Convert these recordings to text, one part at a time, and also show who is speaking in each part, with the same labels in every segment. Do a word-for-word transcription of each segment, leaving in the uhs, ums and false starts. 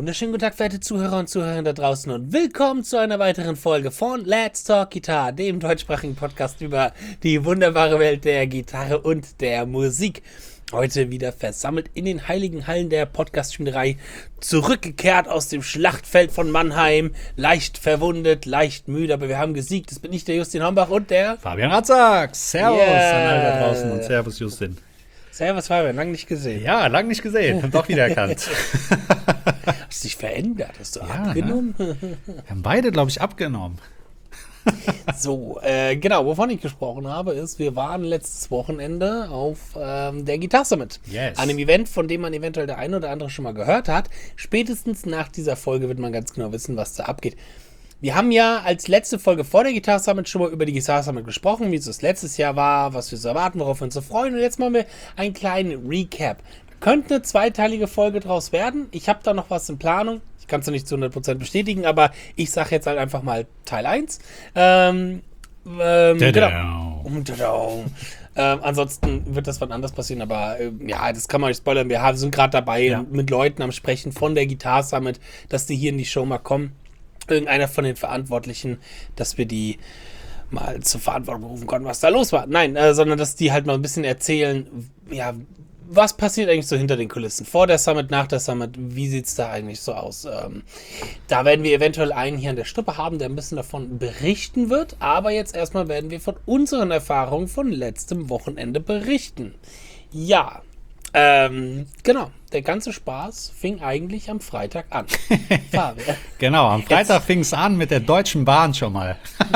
Speaker 1: wunderschönen guten Tag, verehrte Zuhörer und Zuhörerinnen da draußen und willkommen zu einer weiteren Folge von Let's Talk Guitar, dem deutschsprachigen Podcast über die wunderbare Welt der Gitarre und der Musik. Heute wieder versammelt in den heiligen Hallen der Podcast-Spielerei, zurückgekehrt aus dem Schlachtfeld von Mannheim, leicht verwundet, leicht müde, aber wir haben gesiegt. Das bin ich, der Justin Hombach und der
Speaker 2: Fabian Ratzak. Servus
Speaker 1: yeah.
Speaker 2: an alle da draußen und Servus Justin.
Speaker 1: Servus Fabian, lang nicht gesehen.
Speaker 2: Ja, lang nicht gesehen, hab doch wieder erkannt.
Speaker 1: Hast dich verändert, hast du
Speaker 2: ja,
Speaker 1: abgenommen?
Speaker 2: Ne? Wir haben beide, glaube ich, abgenommen.
Speaker 1: So, äh, genau, wovon ich gesprochen habe, ist, wir waren letztes Wochenende auf ähm, der Guitar Summit.
Speaker 2: Yes.
Speaker 1: Einem Event, von dem man eventuell der eine oder andere schon mal gehört hat. Spätestens nach dieser Folge wird man ganz genau wissen, was da abgeht. Wir haben ja als letzte Folge vor der Guitar Summit schon mal über die Guitar Summit gesprochen, wie es das letztes Jahr war, was wir so erwarten, worauf wir uns so freuen. Und jetzt machen wir einen kleinen Recap. Könnte eine zweiteilige Folge draus werden. Ich habe da noch was in Planung. Ich kann es noch nicht zu hundert Prozent bestätigen, aber ich sage jetzt halt einfach mal Teil eins. Ähm, ähm, genau. ähm, ansonsten wird das wann anders passieren, aber äh, ja, das kann man nicht spoilern. Wir haben, sind gerade dabei
Speaker 2: ja.
Speaker 1: mit Leuten am Sprechen von der Guitar Summit, dass die hier in die Show mal kommen. Irgendeiner von den Verantwortlichen, dass wir die mal zur Verantwortung berufen konnten, was da los war. Nein, äh, sondern dass die halt mal ein bisschen erzählen, ja, was passiert eigentlich so hinter den Kulissen? Vor der Summit, nach der Summit, wie sieht es da eigentlich so aus? Ähm, da werden wir eventuell einen hier an der Strippe haben, der ein bisschen davon berichten wird, aber jetzt erstmal werden wir von unseren Erfahrungen von letztem Wochenende berichten. Ja, ähm, genau. Der ganze Spaß fing eigentlich am Freitag an. Fabian.
Speaker 2: Genau, am Freitag fing es an mit der Deutschen Bahn schon mal.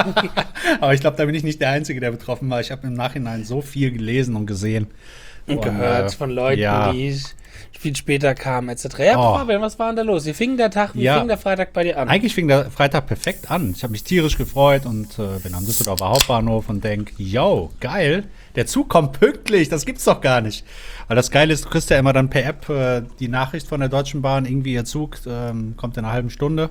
Speaker 2: Aber ich glaube, da bin ich nicht der Einzige, der betroffen war. Ich habe im Nachhinein so viel gelesen und gesehen.
Speaker 1: Und, und gehört äh, von Leuten, ja. die viel später kamen, et cetera. Ja, oh. Fabian, was war denn da los? Wie fing der Tag, wie ja. fing der Freitag bei dir an?
Speaker 2: Eigentlich fing der Freitag perfekt an. Ich habe mich tierisch gefreut und äh, bin am Düsseldorfer Hauptbahnhof und denke, yo, geil, der Zug kommt pünktlich, das gibt's doch gar nicht. Weil das Geile ist, du kriegst ja immer dann per App äh, die Nachricht von der Deutschen Bahn, irgendwie ihr Zug ähm, kommt in einer halben Stunde.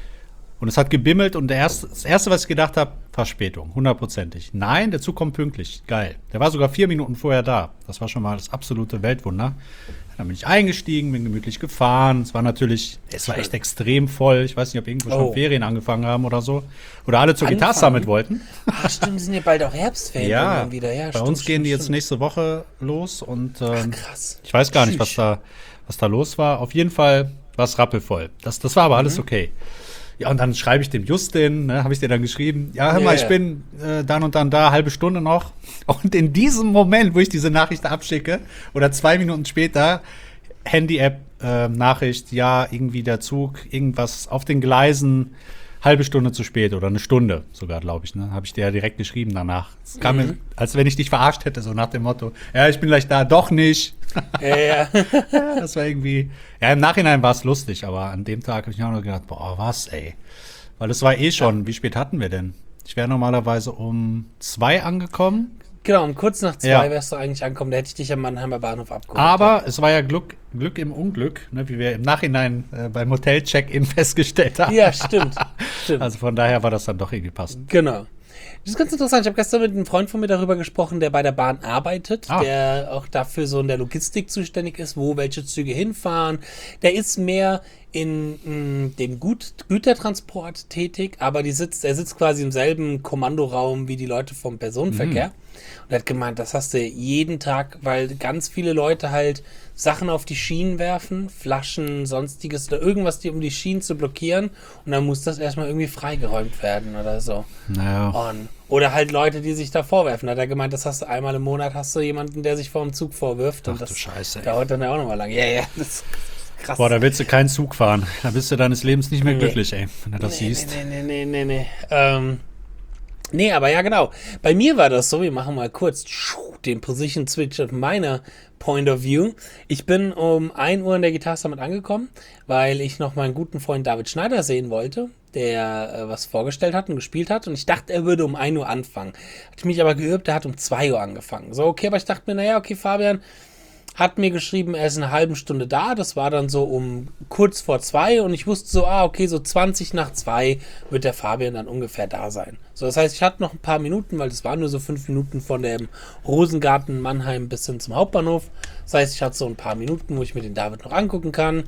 Speaker 2: Und es hat gebimmelt und der erste, das Erste, was ich gedacht habe, Verspätung, hundertprozentig. Nein, der Zug kommt pünktlich, geil. Der war sogar vier Minuten vorher da. Das war schon mal das absolute Weltwunder. Dann bin ich eingestiegen, bin gemütlich gefahren. Es war natürlich, es war echt extrem voll. Ich weiß nicht, ob irgendwo oh. schon Ferien angefangen haben oder so. Oder alle zur Guitar Summit wollten.
Speaker 1: Ach stimmt, sind ja bald auch Herbstferien
Speaker 2: ja,
Speaker 1: wieder. Ja,
Speaker 2: bei
Speaker 1: stimmt,
Speaker 2: uns gehen
Speaker 1: stimmt,
Speaker 2: die
Speaker 1: stimmt.
Speaker 2: jetzt nächste Woche los. Und ähm,
Speaker 1: Ach, krass.
Speaker 2: Ich weiß gar nicht, was da, was da los war. Auf jeden Fall war es rappelvoll. Das, das war aber mhm. alles okay. Ja, und dann schreibe ich dem Justin, ne, habe ich dir dann geschrieben, ja, hör mal, yeah. ich bin äh, dann und dann da, halbe Stunde noch. Und in diesem Moment, wo ich diese Nachricht abschicke, oder zwei Minuten später, Handy-App, äh, Nachricht, ja, irgendwie der Zug, irgendwas auf den Gleisen, halbe Stunde zu spät oder eine Stunde sogar, glaube ich, ne, habe ich dir ja direkt geschrieben danach. Es kam mhm. mir, als wenn ich dich verarscht hätte, so nach dem Motto, ja, ich bin gleich da, doch nicht.
Speaker 1: Ja, ja.
Speaker 2: Ja, das war irgendwie, ja, im Nachhinein war es lustig, aber an dem Tag habe ich mir auch noch gedacht, boah, was, ey. Weil es war eh schon, ja. Wie spät hatten wir denn? Ich wäre normalerweise um zwei angekommen.
Speaker 1: Genau, um kurz nach zwei
Speaker 2: ja.
Speaker 1: wärst du eigentlich angekommen, da hätte ich dich am Mannheimer Bahnhof abgeholt.
Speaker 2: Aber ja. es war ja Glück, Glück im Unglück, ne, wie wir im Nachhinein äh, beim Hotel-Check-In festgestellt haben.
Speaker 1: Ja, stimmt. stimmt.
Speaker 2: Also von daher war das dann doch irgendwie passend.
Speaker 1: Genau. Das ist ganz interessant. Ich habe gestern mit einem Freund von mir darüber gesprochen, der bei der Bahn arbeitet, ah. der auch dafür so in der Logistik zuständig ist, wo welche Züge hinfahren. Der ist mehr in mh, dem Gut Gütertransport tätig, aber die sitzt, er sitzt quasi im selben Kommandoraum wie die Leute vom Personenverkehr. Mhm. Und er hat gemeint, das hast du jeden Tag, weil ganz viele Leute halt Sachen auf die Schienen werfen, Flaschen, sonstiges oder irgendwas, die um die Schienen zu blockieren. Und dann muss das erstmal irgendwie freigeräumt werden oder so.
Speaker 2: Naja.
Speaker 1: Und, oder halt Leute, die sich da vorwerfen. Da hat er gemeint, das hast du einmal im Monat, hast du jemanden, der sich vor dem Zug vorwirft.
Speaker 2: Ach,
Speaker 1: und das
Speaker 2: du Scheiße, ey.
Speaker 1: dauert dann ja auch nochmal lang. Ja, ja, das ist krass.
Speaker 2: Boah, da willst du keinen Zug fahren. Da bist du deines Lebens nicht mehr
Speaker 1: nee.
Speaker 2: glücklich, ey, wenn du das
Speaker 1: nee,
Speaker 2: siehst.
Speaker 1: Nee, nee, nee, nee, nee. Ähm, nee, aber ja, genau. Bei mir war das so, wir machen mal kurz den Position Switch of meiner Point of View. Ich bin um ein Uhr in der Guitar Summit angekommen, weil ich noch meinen guten Freund David Schneider sehen wollte, der äh, was vorgestellt hat und gespielt hat. Und ich dachte, er würde um ein Uhr anfangen. Hat mich aber geirrt, der hat um zwei Uhr angefangen. So, okay, aber ich dachte mir, naja, okay, Fabian hat mir geschrieben, er ist in einer halben Stunde da. Das war dann so um kurz vor zwei und ich wusste so, ah, okay, so zwanzig nach zwei wird der Fabian dann ungefähr da sein. So, das heißt, ich hatte noch ein paar Minuten, weil das waren nur so fünf Minuten von dem Rosengarten Mannheim bis hin zum Hauptbahnhof. Das heißt, ich hatte so ein paar Minuten, wo ich mir den David noch angucken kann.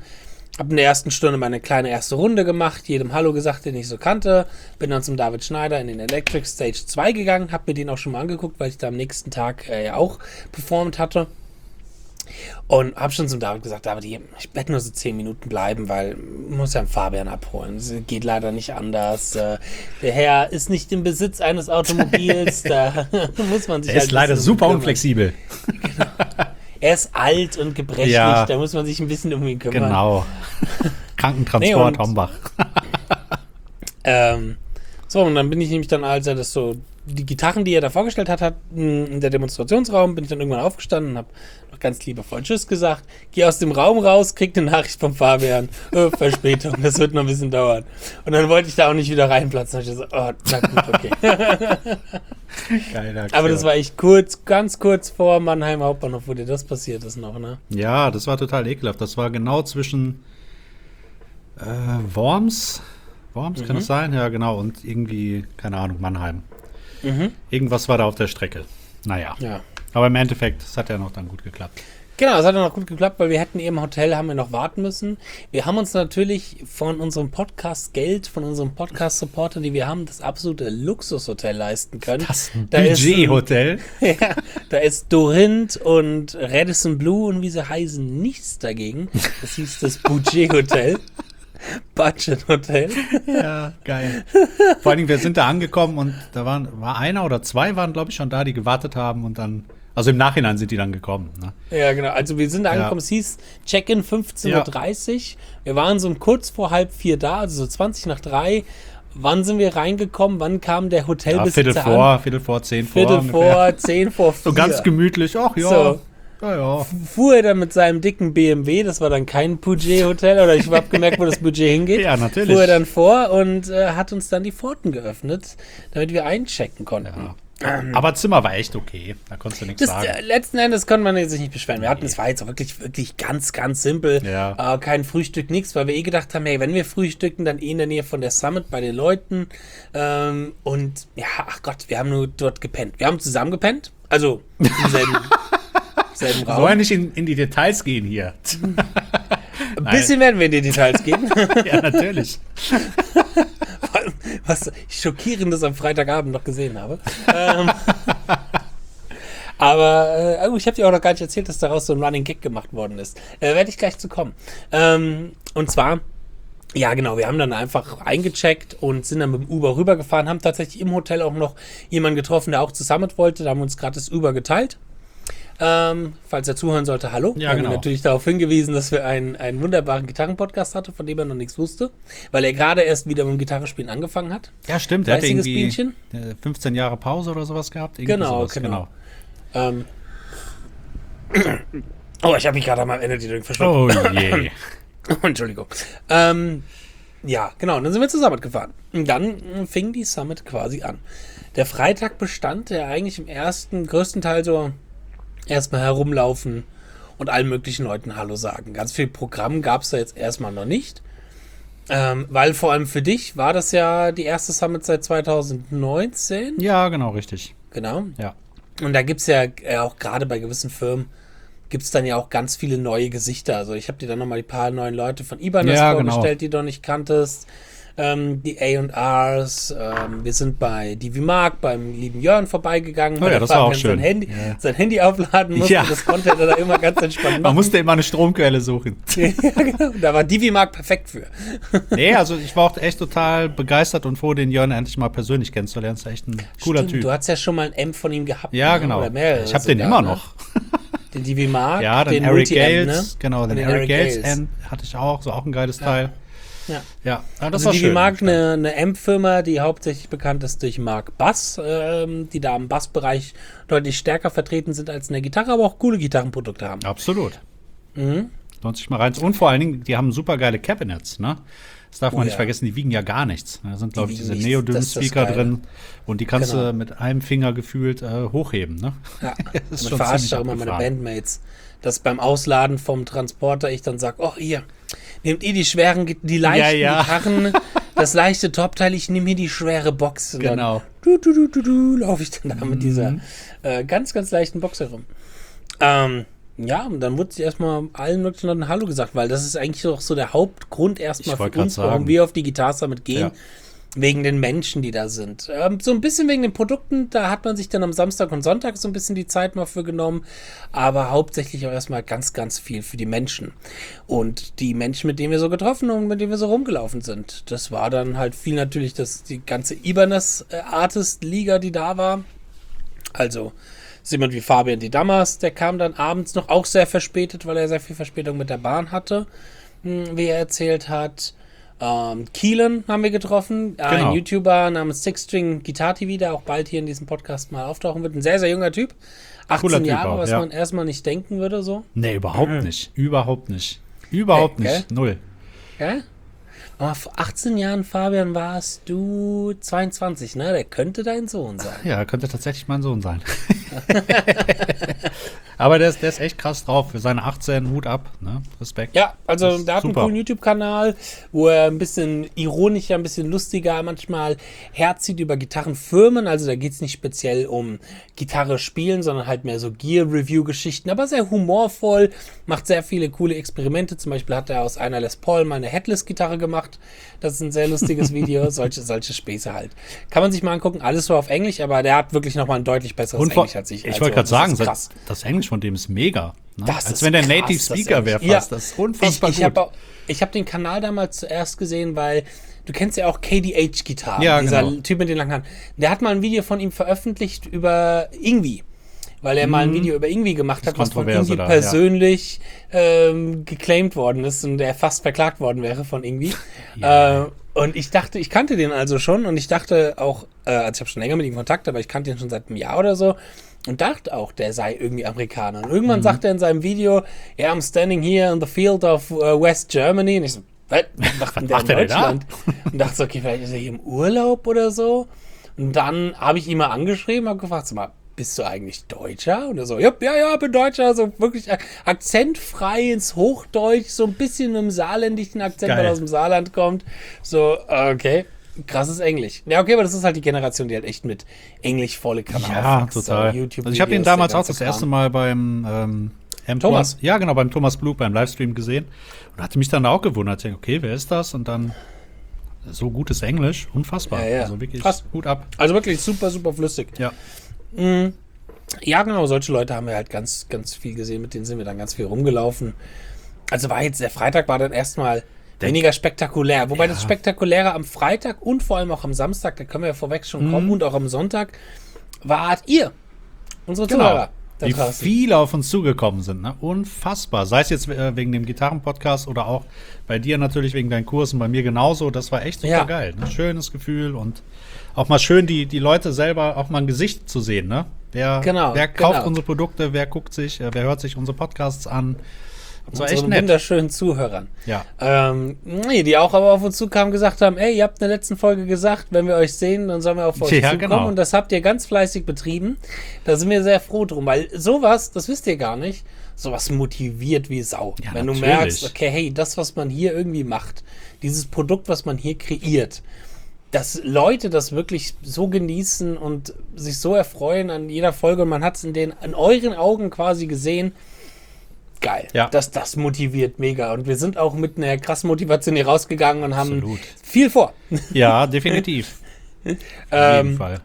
Speaker 1: Hab in der ersten Stunde meine kleine erste Runde gemacht, jedem Hallo gesagt, den ich so kannte. Bin dann zum David Schneider in den Electric Stage zwei gegangen, hab mir den auch schon mal angeguckt, weil ich da am nächsten Tag äh, ja auch performt hatte. Und hab schon zum David gesagt, David, ich werde nur so zehn Minuten bleiben, weil ich muss ja einen Fabian abholen. Es geht leider nicht anders. Der Herr ist nicht im Besitz eines Automobils, da muss man sich
Speaker 2: Er
Speaker 1: halt
Speaker 2: ist leider super
Speaker 1: kümmern.
Speaker 2: Unflexibel.
Speaker 1: Genau. Er ist alt und gebrechlich,
Speaker 2: Ja.
Speaker 1: da muss man sich ein bisschen um ihn kümmern.
Speaker 2: Genau. Krankentransport,
Speaker 1: Nee, und-
Speaker 2: Hombach.
Speaker 1: Ähm, so, und dann bin ich nämlich dann, als er das so, die Gitarren, die er da vorgestellt hat, hat in der Demonstrationsraum, bin ich dann irgendwann aufgestanden und habe noch ganz liebevoll Tschüss gesagt, gehe aus dem Raum raus, krieg eine Nachricht vom Fabian, oh, Verspätung, das wird noch ein bisschen dauern. Und dann wollte ich da auch nicht wieder reinplatzen. Da hab ich so, oh, na gut, okay.
Speaker 2: Geile Aktion.
Speaker 1: Aber das war echt kurz, ganz kurz vor Mannheim Hauptbahnhof, wo dir das passiert ist noch, ne?
Speaker 2: Ja, das war total ekelhaft. Das war genau zwischen äh, Worms. Worms, kann
Speaker 1: Mhm.
Speaker 2: das sein? Ja, genau. Und irgendwie, keine Ahnung, Mannheim.
Speaker 1: Mhm.
Speaker 2: Irgendwas war da auf der Strecke. Naja.
Speaker 1: Ja.
Speaker 2: Aber im Endeffekt, es hat ja noch dann gut geklappt.
Speaker 1: Genau, es hat dann auch gut geklappt, weil wir hätten eben im Hotel, haben wir noch warten müssen. Wir haben uns natürlich von unserem Podcast-Geld, von unserem Podcast-Supporter, die wir haben, das absolute Luxushotel leisten können.
Speaker 2: Das
Speaker 1: Da ist ein-
Speaker 2: Budget-Hotel.
Speaker 1: Ja, da ist Dorint und Radisson Blue und wie sie heißen, nichts dagegen. Das hieß das Budget-Hotel. Budget-Hotel.
Speaker 2: Ja, geil. Vor allen Dingen, wir sind da angekommen und da waren, war einer oder zwei waren, glaube ich, schon da, die gewartet haben und dann, also im Nachhinein sind die dann gekommen. Ne?
Speaker 1: Ja, genau. Also wir sind da
Speaker 2: Ja.
Speaker 1: angekommen, es hieß Check-in fünfzehn Uhr dreißig. Wir waren so um kurz vor halb vier da, also so zwanzig nach drei. Wann sind wir reingekommen? Wann kam der
Speaker 2: Ja,
Speaker 1: Hotelbesitzer
Speaker 2: Viertel
Speaker 1: an?
Speaker 2: vor, Viertel vor, zehn vor.
Speaker 1: Viertel
Speaker 2: ungefähr.
Speaker 1: vor, zehn vor vier.
Speaker 2: So ganz gemütlich, ach ja.
Speaker 1: So.
Speaker 2: Ja, ja.
Speaker 1: Fuhr er dann mit seinem dicken B M W, das war dann kein Budget-Hotel, oder ich habe gemerkt, wo das Budget hingeht.
Speaker 2: Ja, natürlich.
Speaker 1: Fuhr er dann vor und äh, hat uns dann die Pforten geöffnet, damit wir einchecken konnten.
Speaker 2: Ja. Aber Zimmer war echt okay. Da konntest du nichts
Speaker 1: Das,
Speaker 2: sagen.
Speaker 1: äh, letzten Endes konnte man sich nicht beschweren. Wir hatten, es war jetzt auch wirklich, wirklich ganz, ganz simpel.
Speaker 2: Ja.
Speaker 1: Äh, kein Frühstück, nichts, weil wir eh gedacht haben, hey, wenn wir frühstücken, dann eh in der Nähe von der Summit bei den Leuten. Ähm, und ja, ach Gott, wir haben nur dort gepennt. Wir haben zusammen gepennt, also im selben, selben
Speaker 2: Wir
Speaker 1: Raum.
Speaker 2: wollen nicht in, in die Details gehen hier.
Speaker 1: Ein bisschen werden wir in die Details gehen.
Speaker 2: Ja, natürlich.
Speaker 1: Was ich Schockierendes am Freitagabend noch gesehen habe. ähm, aber äh, oh, ich habe dir auch noch gar nicht erzählt, dass daraus so ein Running Gag gemacht worden ist. Äh, Werde ich gleich zu kommen. Ähm, und zwar, ja genau, wir haben dann einfach eingecheckt und sind dann mit dem Uber rübergefahren, haben tatsächlich im Hotel auch noch jemanden getroffen, der auch zu Summit wollte. Da haben wir uns gerade das Uber geteilt. Ähm, falls er zuhören sollte, hallo.
Speaker 2: Ja,
Speaker 1: Wir haben ihn
Speaker 2: genau.
Speaker 1: natürlich darauf hingewiesen, dass wir einen, einen wunderbaren Gitarrenpodcast hatten, von dem er noch nichts wusste, weil er gerade erst wieder mit dem Gitarrespielen angefangen hat.
Speaker 2: Ja, stimmt. Der hat
Speaker 1: Fleißiges
Speaker 2: irgendwie
Speaker 1: Bienchen.
Speaker 2: äh, fünfzehn Jahre Pause oder sowas gehabt. Irgendwie
Speaker 1: Genau,
Speaker 2: sowas,
Speaker 1: genau. Ähm. Oh, ich habe mich gerade am Ende die Drink verschluckt.
Speaker 2: Oh je.
Speaker 1: Entschuldigung. Ähm, ja, genau. Und dann sind wir zur Summit gefahren. Und dann äh, fing die Summit quasi an. Der Freitag bestand ja eigentlich im ersten, größten Teil so erstmal herumlaufen und allen möglichen Leuten Hallo sagen. Ganz viel Programm gab es da jetzt erstmal noch nicht. Ähm, weil vor allem für dich war das ja die erste Summit seit zwanzig neunzehn.
Speaker 2: Ja, genau, richtig.
Speaker 1: Genau.
Speaker 2: Ja.
Speaker 1: Und da gibt es ja äh, auch gerade bei gewissen Firmen, gibt es dann ja auch ganz viele neue Gesichter. Also ich habe dir dann nochmal die paar neuen Leute von Ibanez
Speaker 2: Ja,
Speaker 1: vorgestellt,
Speaker 2: genau.
Speaker 1: die du noch nicht kanntest. Ähm, die A und Rs. Ähm, wir sind bei D V Mark, beim lieben Jörn vorbeigegangen.
Speaker 2: Oh
Speaker 1: weil
Speaker 2: ja,
Speaker 1: der
Speaker 2: das war auch
Speaker 1: Fabian sein
Speaker 2: schön.
Speaker 1: Handy,
Speaker 2: Ja.
Speaker 1: sein Handy aufladen musste.
Speaker 2: Ja.
Speaker 1: Das konnte er da immer ganz entspannt
Speaker 2: Man
Speaker 1: machen.
Speaker 2: musste immer eine Stromquelle suchen.
Speaker 1: ja, genau. Da war D V Mark perfekt für.
Speaker 2: Nee, also ich war auch echt total begeistert und froh, den Jörn endlich mal persönlich kennenzulernen. Ist echt ein cooler
Speaker 1: Stimmt,
Speaker 2: Typ.
Speaker 1: Du hast ja schon mal ein Amp von ihm gehabt.
Speaker 2: Ja,
Speaker 1: ne?
Speaker 2: genau.
Speaker 1: Oder mehrere
Speaker 2: Ich habe den
Speaker 1: sogar,
Speaker 2: immer
Speaker 1: ne?
Speaker 2: noch.
Speaker 1: Den D V Mark,
Speaker 2: Ja, den,
Speaker 1: den
Speaker 2: Eric
Speaker 1: Multi-Amp,
Speaker 2: Gales.
Speaker 1: ne?
Speaker 2: Genau, den,
Speaker 1: Den
Speaker 2: Eric
Speaker 1: Eric
Speaker 2: Gales
Speaker 1: Gales.
Speaker 2: Amp hatte ich auch. So auch ein geiles Teil.
Speaker 1: Ja.
Speaker 2: Ja, ja das
Speaker 1: Also
Speaker 2: war
Speaker 1: die
Speaker 2: schön.
Speaker 1: Mark, eine, eine Amp-Firma, die hauptsächlich bekannt ist durch Mark Bass, ähm, die da im Bassbereich deutlich stärker vertreten sind als in der Gitarre, aber auch coole Gitarrenprodukte haben.
Speaker 2: Absolut.
Speaker 1: Mhm.
Speaker 2: Lohnt sich mal rein. Und vor allen Dingen, die haben super geile Cabinets, ne? Das darf man
Speaker 1: Oh
Speaker 2: nicht
Speaker 1: ja.
Speaker 2: vergessen, die wiegen ja gar nichts. Da sind, glaube ich,
Speaker 1: wiegen
Speaker 2: diese
Speaker 1: nichts, das ist das
Speaker 2: Neodym-Speaker
Speaker 1: Geile.
Speaker 2: drin. Und die kannst
Speaker 1: Genau.
Speaker 2: du mit einem Finger gefühlt äh, hochheben, ne?
Speaker 1: Ja,
Speaker 2: Das ist
Speaker 1: man
Speaker 2: schon
Speaker 1: verarscht
Speaker 2: ziemlich
Speaker 1: auch immer meine
Speaker 2: abgefahren.
Speaker 1: Bandmates, dass beim Ausladen vom Transporter ich dann sage, oh hier, nehmt ihr die schweren, Gi- die leichten
Speaker 2: Ja, ja.
Speaker 1: Gitarren, das leichte Topteil, ich nehme hier die schwere Box. Und
Speaker 2: Genau.
Speaker 1: Dann, du, du, du, du, du, laufe ich dann da mit
Speaker 2: Mhm.
Speaker 1: dieser äh, ganz, ganz leichten Box herum. Ähm, Ja, und dann wurde sie erstmal allen möglichen Leuten Hallo gesagt, weil das ist eigentlich auch so der Hauptgrund erstmal
Speaker 2: Ich wollt
Speaker 1: für
Speaker 2: grad
Speaker 1: uns, warum
Speaker 2: sagen.
Speaker 1: wir auf die Guitar Summit gehen.
Speaker 2: Ja.
Speaker 1: Wegen den Menschen, die da sind. Ähm, so ein bisschen wegen den Produkten, da hat man sich dann am Samstag und Sonntag so ein bisschen die Zeit mal für genommen, aber hauptsächlich auch erstmal ganz, ganz viel für die Menschen. Und die Menschen, mit denen wir so getroffen und mit denen wir so rumgelaufen sind. Das war dann halt viel natürlich das, die ganze Ibanez äh, Artist Liga, die da war. Also so jemand wie Fabian Di Damas, der kam dann abends noch, auch sehr verspätet, weil er sehr viel Verspätung mit der Bahn hatte, mh, wie er erzählt hat. Ähm, Keelan haben wir getroffen, ein
Speaker 2: Genau.
Speaker 1: YouTuber namens Six String Guitar T V, der auch bald hier in diesem Podcast mal auftauchen wird. Ein sehr, sehr junger Typ. achtzehn
Speaker 2: Cooler Typ
Speaker 1: Jahre,
Speaker 2: auch,
Speaker 1: was
Speaker 2: ja.
Speaker 1: man erstmal nicht denken würde, so.
Speaker 2: Nee, überhaupt nicht. Überhaupt nicht. Überhaupt
Speaker 1: Äh,
Speaker 2: nicht. Null.
Speaker 1: Ja? Aber vor achtzehn Jahren, Fabian, warst du zweiundzwanzig, ne? Der könnte dein Sohn sein.
Speaker 2: Ja, könnte tatsächlich mein Sohn sein. Aber der ist, der ist echt krass drauf. Für seine achtzehn, Hut ab. Ne? Respekt.
Speaker 1: Ja, also
Speaker 2: Das ist
Speaker 1: der hat einen
Speaker 2: super.
Speaker 1: coolen YouTube-Kanal, wo er ein bisschen ironischer, ein bisschen lustiger manchmal herzieht über Gitarrenfirmen. Also da geht es nicht speziell um Gitarre spielen, sondern halt mehr so Gear-Review-Geschichten, aber sehr humorvoll, macht sehr viele coole Experimente. Zum Beispiel hat er aus einer Les Paul mal eine Headless-Gitarre gemacht. Das ist ein sehr lustiges Video. solche, solche Späße halt. Kann man sich mal angucken. Alles so auf Englisch, aber der hat wirklich nochmal ein deutlich besseres
Speaker 2: Und vor,
Speaker 1: Englisch als ich.
Speaker 2: ich
Speaker 1: Also,
Speaker 2: wollte gerade
Speaker 1: das
Speaker 2: sagen,
Speaker 1: ist
Speaker 2: das,
Speaker 1: krass.
Speaker 2: das Englisch von dem ist mega. Ne?
Speaker 1: Das
Speaker 2: Als
Speaker 1: ist
Speaker 2: wenn der
Speaker 1: krass,
Speaker 2: Native
Speaker 1: das
Speaker 2: Speaker wäre
Speaker 1: Englisch.
Speaker 2: fast.
Speaker 1: Ja.
Speaker 2: Das ist unfassbar
Speaker 1: ich, ich
Speaker 2: gut.
Speaker 1: Hab auch, ich habe den Kanal damals zuerst gesehen, weil du kennst ja auch K D H-Gitarren,
Speaker 2: Ja,
Speaker 1: dieser
Speaker 2: genau.
Speaker 1: Typ mit den langen Haaren. Der hat mal ein Video von ihm veröffentlicht über Ingwie, weil er mal ein Video über Ingwie gemacht hat,
Speaker 2: Das
Speaker 1: was von
Speaker 2: Kontroverse
Speaker 1: Ingwie
Speaker 2: da,
Speaker 1: persönlich ähm, geclaimed worden ist und der fast verklagt worden wäre von Ingwie.
Speaker 2: Ja.
Speaker 1: Äh, und ich dachte, ich kannte den also schon und ich dachte auch, äh, also ich habe schon länger mit ihm Kontakt, aber ich kannte ihn schon seit einem Jahr oder so. Und dachte auch, der sei irgendwie Amerikaner. Und irgendwann
Speaker 2: Mhm.
Speaker 1: sagt er in seinem Video, yeah, I'm standing here in the field of uh, West Germany. Und ich so, was? Was macht denn der
Speaker 2: macht
Speaker 1: in
Speaker 2: der denn da?
Speaker 1: Deutschland? Und dachte so, okay, vielleicht ist er hier im Urlaub oder so. Und dann habe ich ihn mal angeschrieben, habe gefragt, sag mal, bist du eigentlich Deutscher? Und er so, ja, ja, ja, bin Deutscher. So wirklich ak- akzentfrei ins Hochdeutsch, so ein bisschen mit einem saarländischen Akzent, weil
Speaker 2: Geil.
Speaker 1: er aus dem Saarland kommt. So, okay. Krasses Englisch. Ja, okay, aber das ist halt die Generation, die halt echt mit Englisch volle Kanal
Speaker 2: Ja,
Speaker 1: aufwächst.
Speaker 2: total.
Speaker 1: So, YouTube
Speaker 2: Also ich habe ihn
Speaker 1: Videos,
Speaker 2: damals
Speaker 1: der
Speaker 2: auch
Speaker 1: ganze
Speaker 2: das erste
Speaker 1: Kram.
Speaker 2: Mal beim ähm, M
Speaker 1: Thomas.
Speaker 2: Ja, genau, beim Thomas Blue beim Livestream gesehen. Und hatte mich dann auch gewundert. Ich denke, okay, wer ist das? Und dann so gutes Englisch, unfassbar.
Speaker 1: Ja, ja.
Speaker 2: Also wirklich
Speaker 1: Krass.
Speaker 2: Hut ab.
Speaker 1: Also wirklich super, super flüssig.
Speaker 2: Ja.
Speaker 1: Ja, genau, solche Leute haben wir halt ganz, ganz viel gesehen, mit denen sind wir dann ganz viel rumgelaufen. Also war jetzt, der Freitag war dann erstmal weniger spektakulär. Wobei
Speaker 2: Ja.
Speaker 1: das Spektakuläre am Freitag und vor allem auch am Samstag, da können wir ja vorweg schon
Speaker 2: Mhm.
Speaker 1: kommen, und auch am Sonntag, wart ihr, unsere
Speaker 2: Genau.
Speaker 1: Zuhörer da
Speaker 2: Wie
Speaker 1: draußen.
Speaker 2: viele auf uns zugekommen sind. Ne? Unfassbar. Sei es jetzt äh, wegen dem Gitarren-Podcast oder auch bei dir natürlich wegen deinen Kursen, bei mir genauso. Das war echt super
Speaker 1: Ja.
Speaker 2: geil. Ne? Schönes Gefühl und auch mal schön, die, die Leute selber auch mal ein Gesicht zu sehen. Ne? Wer,
Speaker 1: Genau,
Speaker 2: wer kauft
Speaker 1: genau.
Speaker 2: unsere Produkte, wer guckt sich, äh, wer hört sich unsere Podcasts an. Das war echt
Speaker 1: Unseren
Speaker 2: nett.
Speaker 1: wunderschönen Zuhörern.
Speaker 2: Ja.
Speaker 1: Ähm, nee, die auch aber auf uns zukamen und gesagt haben, ey, ihr habt in der letzten Folge gesagt, wenn wir euch sehen, dann sollen wir auf euch
Speaker 2: Ja,
Speaker 1: zukommen.
Speaker 2: genau.
Speaker 1: Und das habt ihr ganz fleißig betrieben. Da sind wir sehr froh drum, weil sowas, das wisst ihr gar nicht, sowas motiviert wie Sau.
Speaker 2: Ja,
Speaker 1: wenn du
Speaker 2: natürlich.
Speaker 1: merkst, okay, hey, das, was man hier irgendwie macht, dieses Produkt, was man hier kreiert, dass Leute das wirklich so genießen und sich so erfreuen an jeder Folge und man hat es in den, in euren Augen quasi gesehen, geil.
Speaker 2: Ja.
Speaker 1: Das, das motiviert mega. Und wir sind auch mit einer krassen Motivation hier rausgegangen und haben
Speaker 2: Absolut.
Speaker 1: viel vor.
Speaker 2: Ja, definitiv. Auf jeden
Speaker 1: Ähm,
Speaker 2: Fall.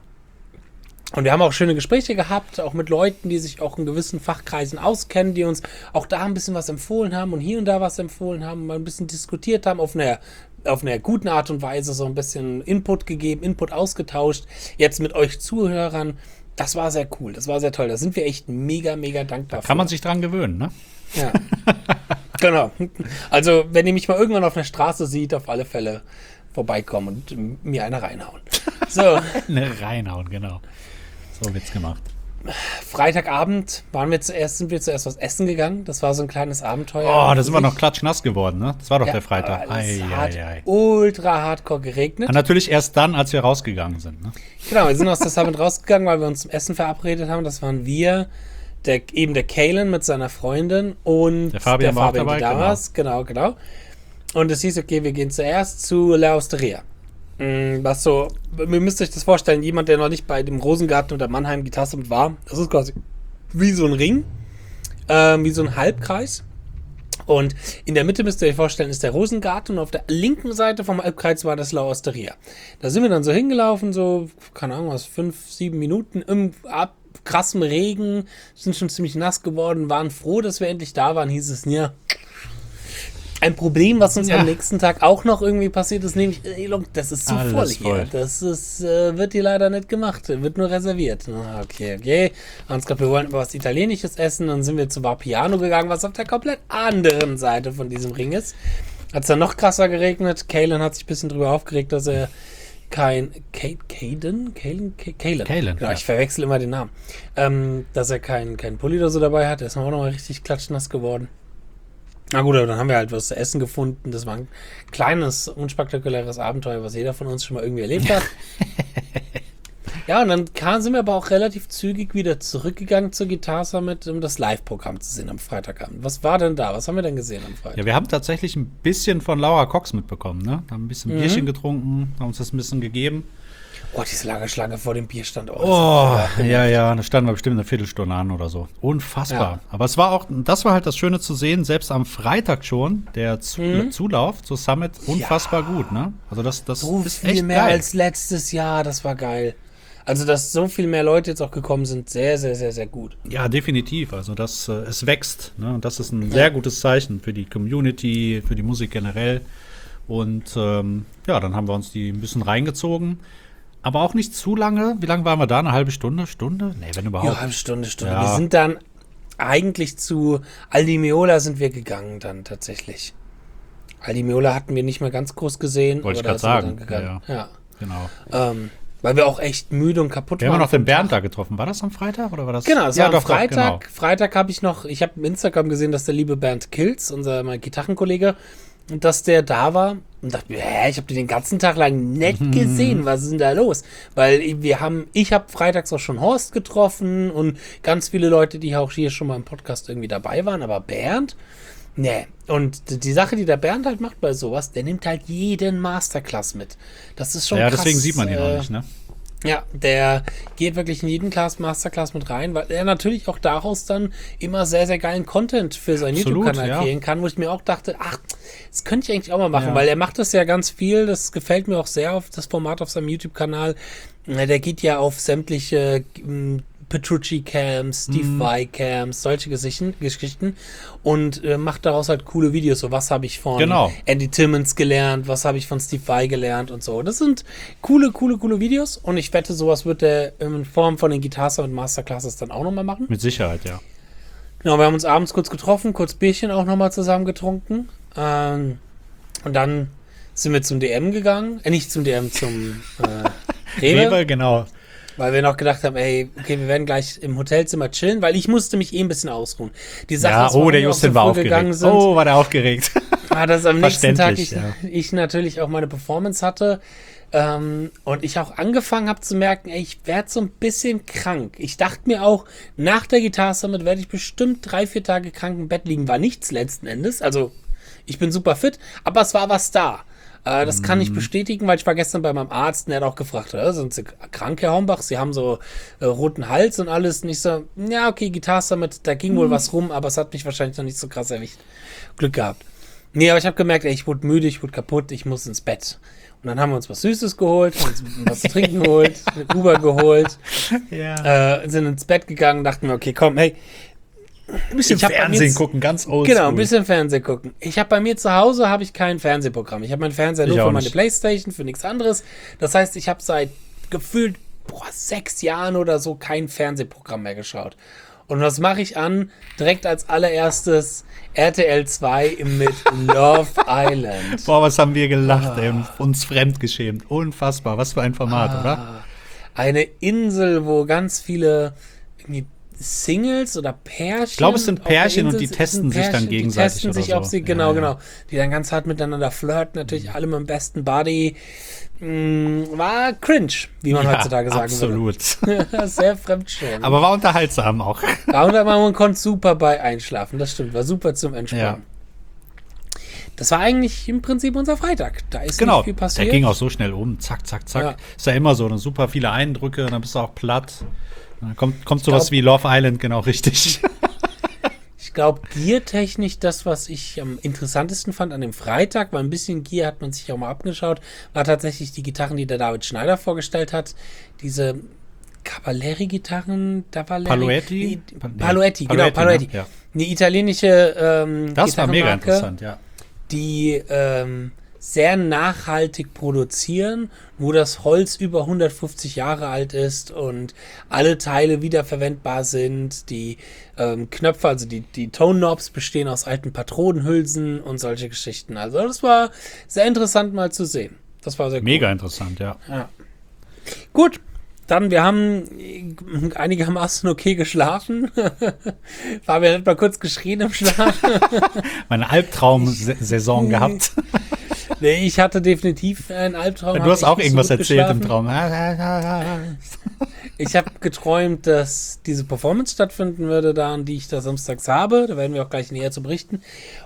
Speaker 1: Und wir haben auch schöne Gespräche gehabt, auch mit Leuten, die sich auch in gewissen Fachkreisen auskennen, die uns auch da ein bisschen was empfohlen haben und hier und da was empfohlen haben, mal ein bisschen diskutiert haben, auf einer, auf einer guten Art und Weise, so ein bisschen Input gegeben, Input ausgetauscht. Jetzt mit euch Zuhörern. Das war sehr cool, das war sehr toll. Da sind wir echt mega, mega dankbar für.
Speaker 2: Kann man sich dran gewöhnen, ne?
Speaker 1: Ja. Genau. Also, wenn ihr mich mal irgendwann auf einer Straße sieht, auf alle Fälle vorbeikommen und ähm, mir eine reinhauen. So,
Speaker 2: Ne, reinhauen, genau. So wird's gemacht.
Speaker 1: Freitagabend waren wir zuerst, sind wir zuerst was essen gegangen. Das war so ein kleines Abenteuer.
Speaker 2: Oh, da sind wir
Speaker 1: Sich-
Speaker 2: noch klatschnass geworden, ne? Das war doch
Speaker 1: Ja,
Speaker 2: der Freitag.
Speaker 1: aber es
Speaker 2: Ei,
Speaker 1: hat
Speaker 2: ei, ei.
Speaker 1: ultra hardcore geregnet.
Speaker 2: Und natürlich erst dann, als wir rausgegangen sind, ne?
Speaker 1: Genau, wir sind aus der Summit rausgegangen, weil wir uns zum Essen verabredet haben. Das waren wir, der, eben der Kalen mit seiner Freundin und
Speaker 2: Der Fabian war auch
Speaker 1: die
Speaker 2: dabei,
Speaker 1: damals, genau, genau. Und es hieß, okay, wir gehen zuerst zu La Osteria. Mm, Was so, ihr müsst euch das vorstellen, jemand, der noch nicht bei dem Rosengarten oder Mannheim Gitarre war, das ist quasi wie so ein Ring. ähm, wie so ein Halbkreis. Und in der Mitte, müsst ihr euch vorstellen, ist der Rosengarten und auf der linken Seite vom Halbkreis war das La Osteria. Da sind wir dann so hingelaufen, so, keine Ahnung was, fünf, sieben Minuten im ab krassem Regen, sind schon ziemlich nass geworden, waren froh, dass wir endlich da waren, hieß es, ja. Ein Problem, was uns ja. am nächsten Tag auch noch irgendwie passiert ist, nämlich, ey, look, das ist zu
Speaker 2: Alles
Speaker 1: voll hier.
Speaker 2: voll.
Speaker 1: Das ist, äh, wird hier leider nicht gemacht, wird nur reserviert. Na, okay, okay. Haben uns gedacht, wir wollen aber was Italienisches essen, dann sind wir zu Vapiano gegangen, was auf der komplett anderen Seite von diesem Ring ist. Hat es dann noch krasser geregnet. Kalen hat sich ein bisschen drüber aufgeregt, dass er kein Caden? Kalen? Kalen.
Speaker 2: Kalen,
Speaker 1: genau,
Speaker 2: ja.
Speaker 1: ich verwechsel immer den Namen. Ähm, dass er keinen kein Pulli oder so dabei hat. Der ist auch nochmal richtig klatschnass geworden. Na gut, aber dann haben wir halt was zu essen gefunden. Das war ein kleines, unspektakuläres Abenteuer, was jeder von uns schon mal irgendwie erlebt hat. Ja, und dann kam, sind wir aber auch relativ zügig wieder zurückgegangen zur Guitar Summit, um das Live-Programm zu sehen am Freitagabend. Was war denn da? Was haben wir denn gesehen am Freitag?
Speaker 2: Ja, wir haben tatsächlich ein bisschen von Laura Cox mitbekommen, ne? Haben ein bisschen
Speaker 1: Mhm.
Speaker 2: Bierchen getrunken, haben uns das ein bisschen gegeben.
Speaker 1: Oh, diese Lagerschlange vor dem Bierstand. Oh,
Speaker 2: Oh, ja, ja, da standen wir bestimmt eine Viertelstunde an oder so. Unfassbar.
Speaker 1: Ja.
Speaker 2: Aber es war auch, das war halt das Schöne zu sehen, selbst am Freitag schon, der Zu
Speaker 1: Mhm.
Speaker 2: Zulauf zur Summit, unfassbar
Speaker 1: Ja.
Speaker 2: gut, ne? Also das, das
Speaker 1: so
Speaker 2: ist
Speaker 1: viel
Speaker 2: echt
Speaker 1: mehr
Speaker 2: geil.
Speaker 1: als letztes Jahr, das war geil. Also, dass so viel mehr Leute jetzt auch gekommen sind, sehr, sehr, sehr, sehr gut.
Speaker 2: Ja, definitiv. Also das, äh, es wächst, ne? Und das ist ein sehr gutes Zeichen für die Community, für die Musik generell. Und ähm, ja, dann haben wir uns die ein bisschen reingezogen. Aber auch nicht zu lange. Wie lange waren wir da? Eine halbe Stunde? Stunde? Nee, wenn überhaupt.
Speaker 1: Ja, halbe Stunde, Stunde.
Speaker 2: Ja.
Speaker 1: Wir sind dann eigentlich zu Aldi Meola sind wir gegangen dann tatsächlich. Aldi Meola hatten wir nicht mehr ganz groß gesehen.
Speaker 2: Wollte ich
Speaker 1: aber
Speaker 2: gerade
Speaker 1: da sind wir
Speaker 2: sagen.
Speaker 1: dann gegangen.
Speaker 2: Ja,
Speaker 1: Ja.
Speaker 2: Genau.
Speaker 1: Ähm, weil wir auch echt müde und kaputt
Speaker 2: Wir haben
Speaker 1: waren.
Speaker 2: noch den
Speaker 1: vom
Speaker 2: Bernd
Speaker 1: Tag.
Speaker 2: da getroffen. War das am Freitag oder war das?
Speaker 1: Genau, es
Speaker 2: ja,
Speaker 1: war am
Speaker 2: doch, doch,
Speaker 1: Freitag.
Speaker 2: genau.
Speaker 1: Freitag habe ich noch, ich habe im Instagram gesehen, dass der liebe Bernd Kills, unser mein Gitarrenkollege, dass der da war und dachte mir, hä, ich habe den den ganzen Tag lang nicht
Speaker 2: Mhm.
Speaker 1: gesehen, was ist denn da los? Weil wir haben, ich habe freitags auch schon Horst getroffen und ganz viele Leute, die auch hier schon mal im Podcast irgendwie dabei waren, aber Bernd, nee. Und die Sache, die der Bernd halt macht bei sowas, der nimmt halt jeden Masterclass mit. Das ist schon
Speaker 2: Ja,
Speaker 1: krass.
Speaker 2: deswegen sieht man ihn
Speaker 1: äh,
Speaker 2: auch nicht, ne?
Speaker 1: Ja, der geht wirklich in jeden Class, Masterclass mit rein, weil er natürlich auch daraus dann immer sehr, sehr geilen Content für seinen
Speaker 2: Absolut,
Speaker 1: YouTube-Kanal
Speaker 2: ja.
Speaker 1: kreieren kann, wo ich mir auch dachte, ach, das könnte ich eigentlich auch mal machen,
Speaker 2: Ja.
Speaker 1: weil er macht das ja ganz viel, das gefällt mir auch sehr auf das Format auf seinem YouTube-Kanal. Der geht ja auf sämtliche ähm, Petrucci-Camps, Steve
Speaker 2: Mhm.
Speaker 1: Vai-Camps, solche Geschichten, Geschichten und äh, macht daraus halt coole Videos, so was habe ich von
Speaker 2: Genau.
Speaker 1: Andy Timmons gelernt, was habe ich von Steve Vai gelernt und so. Das sind coole, coole, coole Videos und ich wette, sowas wird er in Form von den Guitar Summit Masterclasses dann auch nochmal machen.
Speaker 2: Mit Sicherheit, ja.
Speaker 1: Genau, wir haben uns abends kurz getroffen, kurz Bierchen auch nochmal zusammen getrunken ähm, und dann sind wir zum D M gegangen, äh, nicht zum D M, zum äh, Rewe.
Speaker 2: Rewe, genau.
Speaker 1: Weil wir noch gedacht haben, ey, okay, wir werden gleich im Hotelzimmer chillen, weil ich musste mich eh ein bisschen ausruhen. Die Sache
Speaker 2: Ja,
Speaker 1: ist,
Speaker 2: oh,
Speaker 1: warum
Speaker 2: der
Speaker 1: wir auch
Speaker 2: Justin
Speaker 1: so
Speaker 2: war
Speaker 1: früh
Speaker 2: aufgeregt.
Speaker 1: gegangen sind,
Speaker 2: Oh, war der aufgeregt.
Speaker 1: war, dass am nächsten Tag ich,
Speaker 2: Verständlich,
Speaker 1: ich natürlich auch meine Performance hatte ähm, und ich auch angefangen habe zu merken, ey, ich werde so ein bisschen krank. Ich dachte mir auch, nach der Guitar Summit werde ich bestimmt drei, vier Tage krank im Bett liegen. War nichts letzten Endes, also ich bin super fit, aber es war was da. Äh, das kann ich bestätigen, weil ich war gestern bei meinem Arzt und der hat auch gefragt, äh, sind Sie krank, Herr Hombach? Sie haben so äh, roten Hals und alles. Und ich so, ja, okay, Guitar Summit, da ging wohl was rum, aber es hat mich wahrscheinlich noch nicht so krass erwischt. Glück gehabt. Nee, aber ich habe gemerkt, ey, ich wurde müde, ich wurde kaputt, ich muss ins Bett. Und dann haben wir uns was Süßes geholt, haben uns was zu trinken geholt, eine Uber geholt,
Speaker 2: Ja.
Speaker 1: äh, sind ins Bett gegangen, dachten wir, okay, komm, hey,
Speaker 2: Ein bisschen
Speaker 1: ich hab bei mir
Speaker 2: Fernsehen
Speaker 1: jetzt-
Speaker 2: gucken, ganz oldschool.
Speaker 1: genau, ein bisschen Fernsehen gucken. Ich habe bei mir zu Hause habe ich kein Fernsehprogramm. Ich habe meinen Fernseher nur
Speaker 2: Ich
Speaker 1: für
Speaker 2: auch
Speaker 1: meine
Speaker 2: nicht.
Speaker 1: Playstation, für nichts anderes. Das heißt, ich habe seit gefühlt boah, sechs Jahren oder so kein Fernsehprogramm mehr geschaut. Und was mache ich an? Direkt als allererstes R T L zwei mit Love Island.
Speaker 2: Boah, was haben wir gelacht,
Speaker 1: Ah.
Speaker 2: ey, uns fremdgeschämt. Unfassbar, was für ein Format, oder?
Speaker 1: Eine Insel, wo ganz viele irgendwie Singles oder Pärchen.
Speaker 2: Ich glaube, es sind
Speaker 1: auf der
Speaker 2: Pärchen und
Speaker 1: Insel
Speaker 2: die
Speaker 1: sind
Speaker 2: testen sich dann
Speaker 1: Pärchen,
Speaker 2: gegenseitig
Speaker 1: Die testen
Speaker 2: oder
Speaker 1: sich, ob
Speaker 2: so.
Speaker 1: sie,
Speaker 2: Ja,
Speaker 1: genau,
Speaker 2: ja.
Speaker 1: genau. Die dann ganz hart miteinander flirten, natürlich alle mit dem besten Buddy. Mm, war cringe, wie man
Speaker 2: Ja,
Speaker 1: heutzutage sagen
Speaker 2: absolut.
Speaker 1: würde. Sehr fremdschämend.
Speaker 2: Aber war unterhaltsam auch.
Speaker 1: Ja, und man konnte super bei einschlafen, das stimmt. War super zum Entspannen. Das war eigentlich im Prinzip unser Freitag. Da ist
Speaker 2: Genau,
Speaker 1: nicht viel
Speaker 2: der
Speaker 1: passiert.
Speaker 2: ging auch so schnell um. Zack, zack, zack.
Speaker 1: Ja.
Speaker 2: Ist ja immer so, dann super viele Eindrücke, dann bist du auch platt. Dann kommt, kommt sowas
Speaker 1: glaub-
Speaker 2: wie Love Island genau richtig.
Speaker 1: glaube, Gear-technisch das, was ich am interessantesten fand an dem Freitag, weil ein bisschen Gear hat man sich auch mal abgeschaut, war tatsächlich die Gitarren, die der David Schneider vorgestellt hat. Diese Cavalieri-Gitarren,
Speaker 2: Paluetti?
Speaker 1: Die, Paluetti, genau, Paluetti.
Speaker 2: Ne? Ja.
Speaker 1: Eine italienische ähm,
Speaker 2: Das war mega interessant, ja.
Speaker 1: Die ähm, sehr nachhaltig produzieren, wo das Holz über hundertfünfzig Jahre alt ist und alle Teile wiederverwendbar sind. Die ähm, Knöpfe, also die, die Tone Knobs bestehen aus alten Patronenhülsen und solche Geschichten. Also das war sehr interessant mal zu sehen. Das war sehr cool.
Speaker 2: Mega interessant, ja.
Speaker 1: ja. Gut. Dann, wir haben einigermaßen okay geschlafen. Fabian hat mal kurz geschrien im Schlaf.
Speaker 2: Meine Albtraum-Saison gehabt.
Speaker 1: Nee, ich hatte definitiv einen Albtraum.
Speaker 2: Du hast auch irgendwas
Speaker 1: so
Speaker 2: erzählt im Traum.
Speaker 1: Ich habe geträumt, dass diese Performance stattfinden würde, da an die ich da samstags habe. Da werden wir auch gleich näher zu berichten.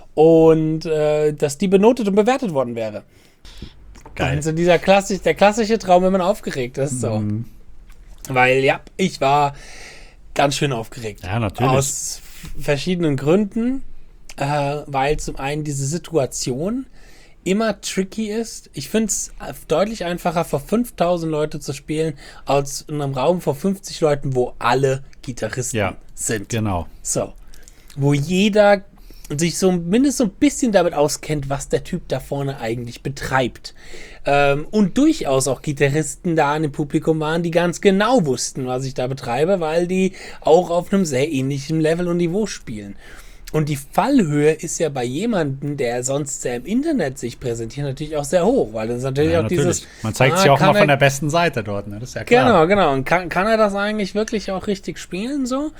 Speaker 1: Und äh, dass die benotet und bewertet worden wäre.
Speaker 2: Geil.
Speaker 1: Also dieser klassisch, der klassische Traum, wenn man aufgeregt ist. So.
Speaker 2: Mhm.
Speaker 1: Weil, ja, ich war ganz schön aufgeregt.
Speaker 2: Ja, natürlich.
Speaker 1: Aus verschiedenen Gründen. Äh, weil zum einen diese Situation immer tricky ist. Ich finde es deutlich einfacher, vor fünftausend Leute zu spielen, als in einem Raum vor fünfzig Leuten, wo alle Gitarristen
Speaker 2: ja,
Speaker 1: sind.
Speaker 2: Genau.
Speaker 1: So. Wo jeder sich so mindestens so ein bisschen damit auskennt, was der Typ da vorne eigentlich betreibt. Ähm, und durchaus auch Gitarristen da in dem Publikum waren, die ganz genau wussten, was ich da betreibe, weil die auch auf einem sehr ähnlichen Level und Niveau spielen. Und die Fallhöhe ist ja bei jemandem, der sonst sehr im Internet sich präsentiert, natürlich auch sehr hoch, weil das ist natürlich
Speaker 2: ja,
Speaker 1: auch
Speaker 2: natürlich.
Speaker 1: dieses...
Speaker 2: Man zeigt
Speaker 1: ah,
Speaker 2: sich auch mal
Speaker 1: er,
Speaker 2: von der besten Seite dort, ne? Das ist ja klar.
Speaker 1: Genau, genau. Und kann, kann er das eigentlich wirklich auch richtig spielen, so?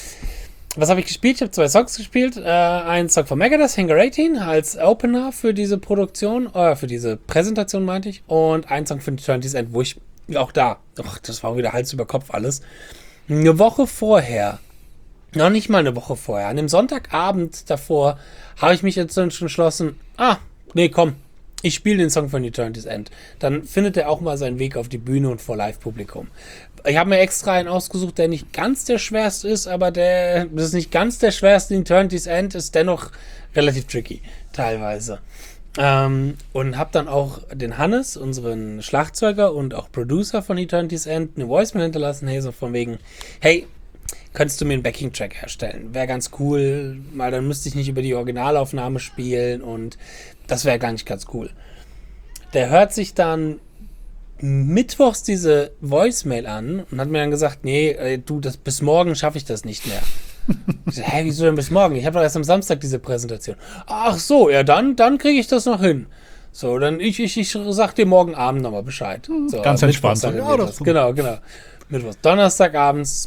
Speaker 1: Was habe ich gespielt? Ich habe zwei Songs gespielt. Äh, ein Song von Megadeth, Hangar achtzehn, als Opener für diese Produktion, äh, für diese Präsentation meinte ich. Und ein Song für Eternity's End, wo ich auch da, ach, das war wieder Hals über Kopf alles. Eine Woche vorher, noch nicht mal eine Woche vorher, an dem Sonntagabend davor, habe ich mich jetzt entschlossen, ah, nee, komm, ich spiele den Song von Eternity's End. Dann findet er auch mal seinen Weg auf die Bühne und vor Live-Publikum. Ich habe mir extra einen ausgesucht, der nicht ganz der schwerste ist, aber der, das ist nicht ganz der schwerste. Eternity's End ist dennoch relativ tricky, teilweise. Ähm, und habe dann auch den Hannes, unseren Schlagzeuger und auch Producer von Eternity's End, eine Voicemail hinterlassen, hey, so von wegen, hey, könntest du mir einen Backing-Track herstellen? Wäre ganz cool, weil dann müsste ich nicht über die Originalaufnahme spielen und das wäre gar nicht ganz cool. Der hört sich dann mittwochs diese Voicemail an und hat mir dann gesagt, nee, äh, du, das, bis morgen schaffe ich das nicht mehr. Ich so, hä, wieso denn bis morgen? Ich habe doch erst am Samstag diese Präsentation. Ach so, ja, dann, dann kriege ich das noch hin. So, dann ich, ich, ich sag dir morgen Abend nochmal Bescheid. So,
Speaker 2: ganz entspannt.
Speaker 1: Ja, das genau, genau. Mittwochs, Donnerstagabends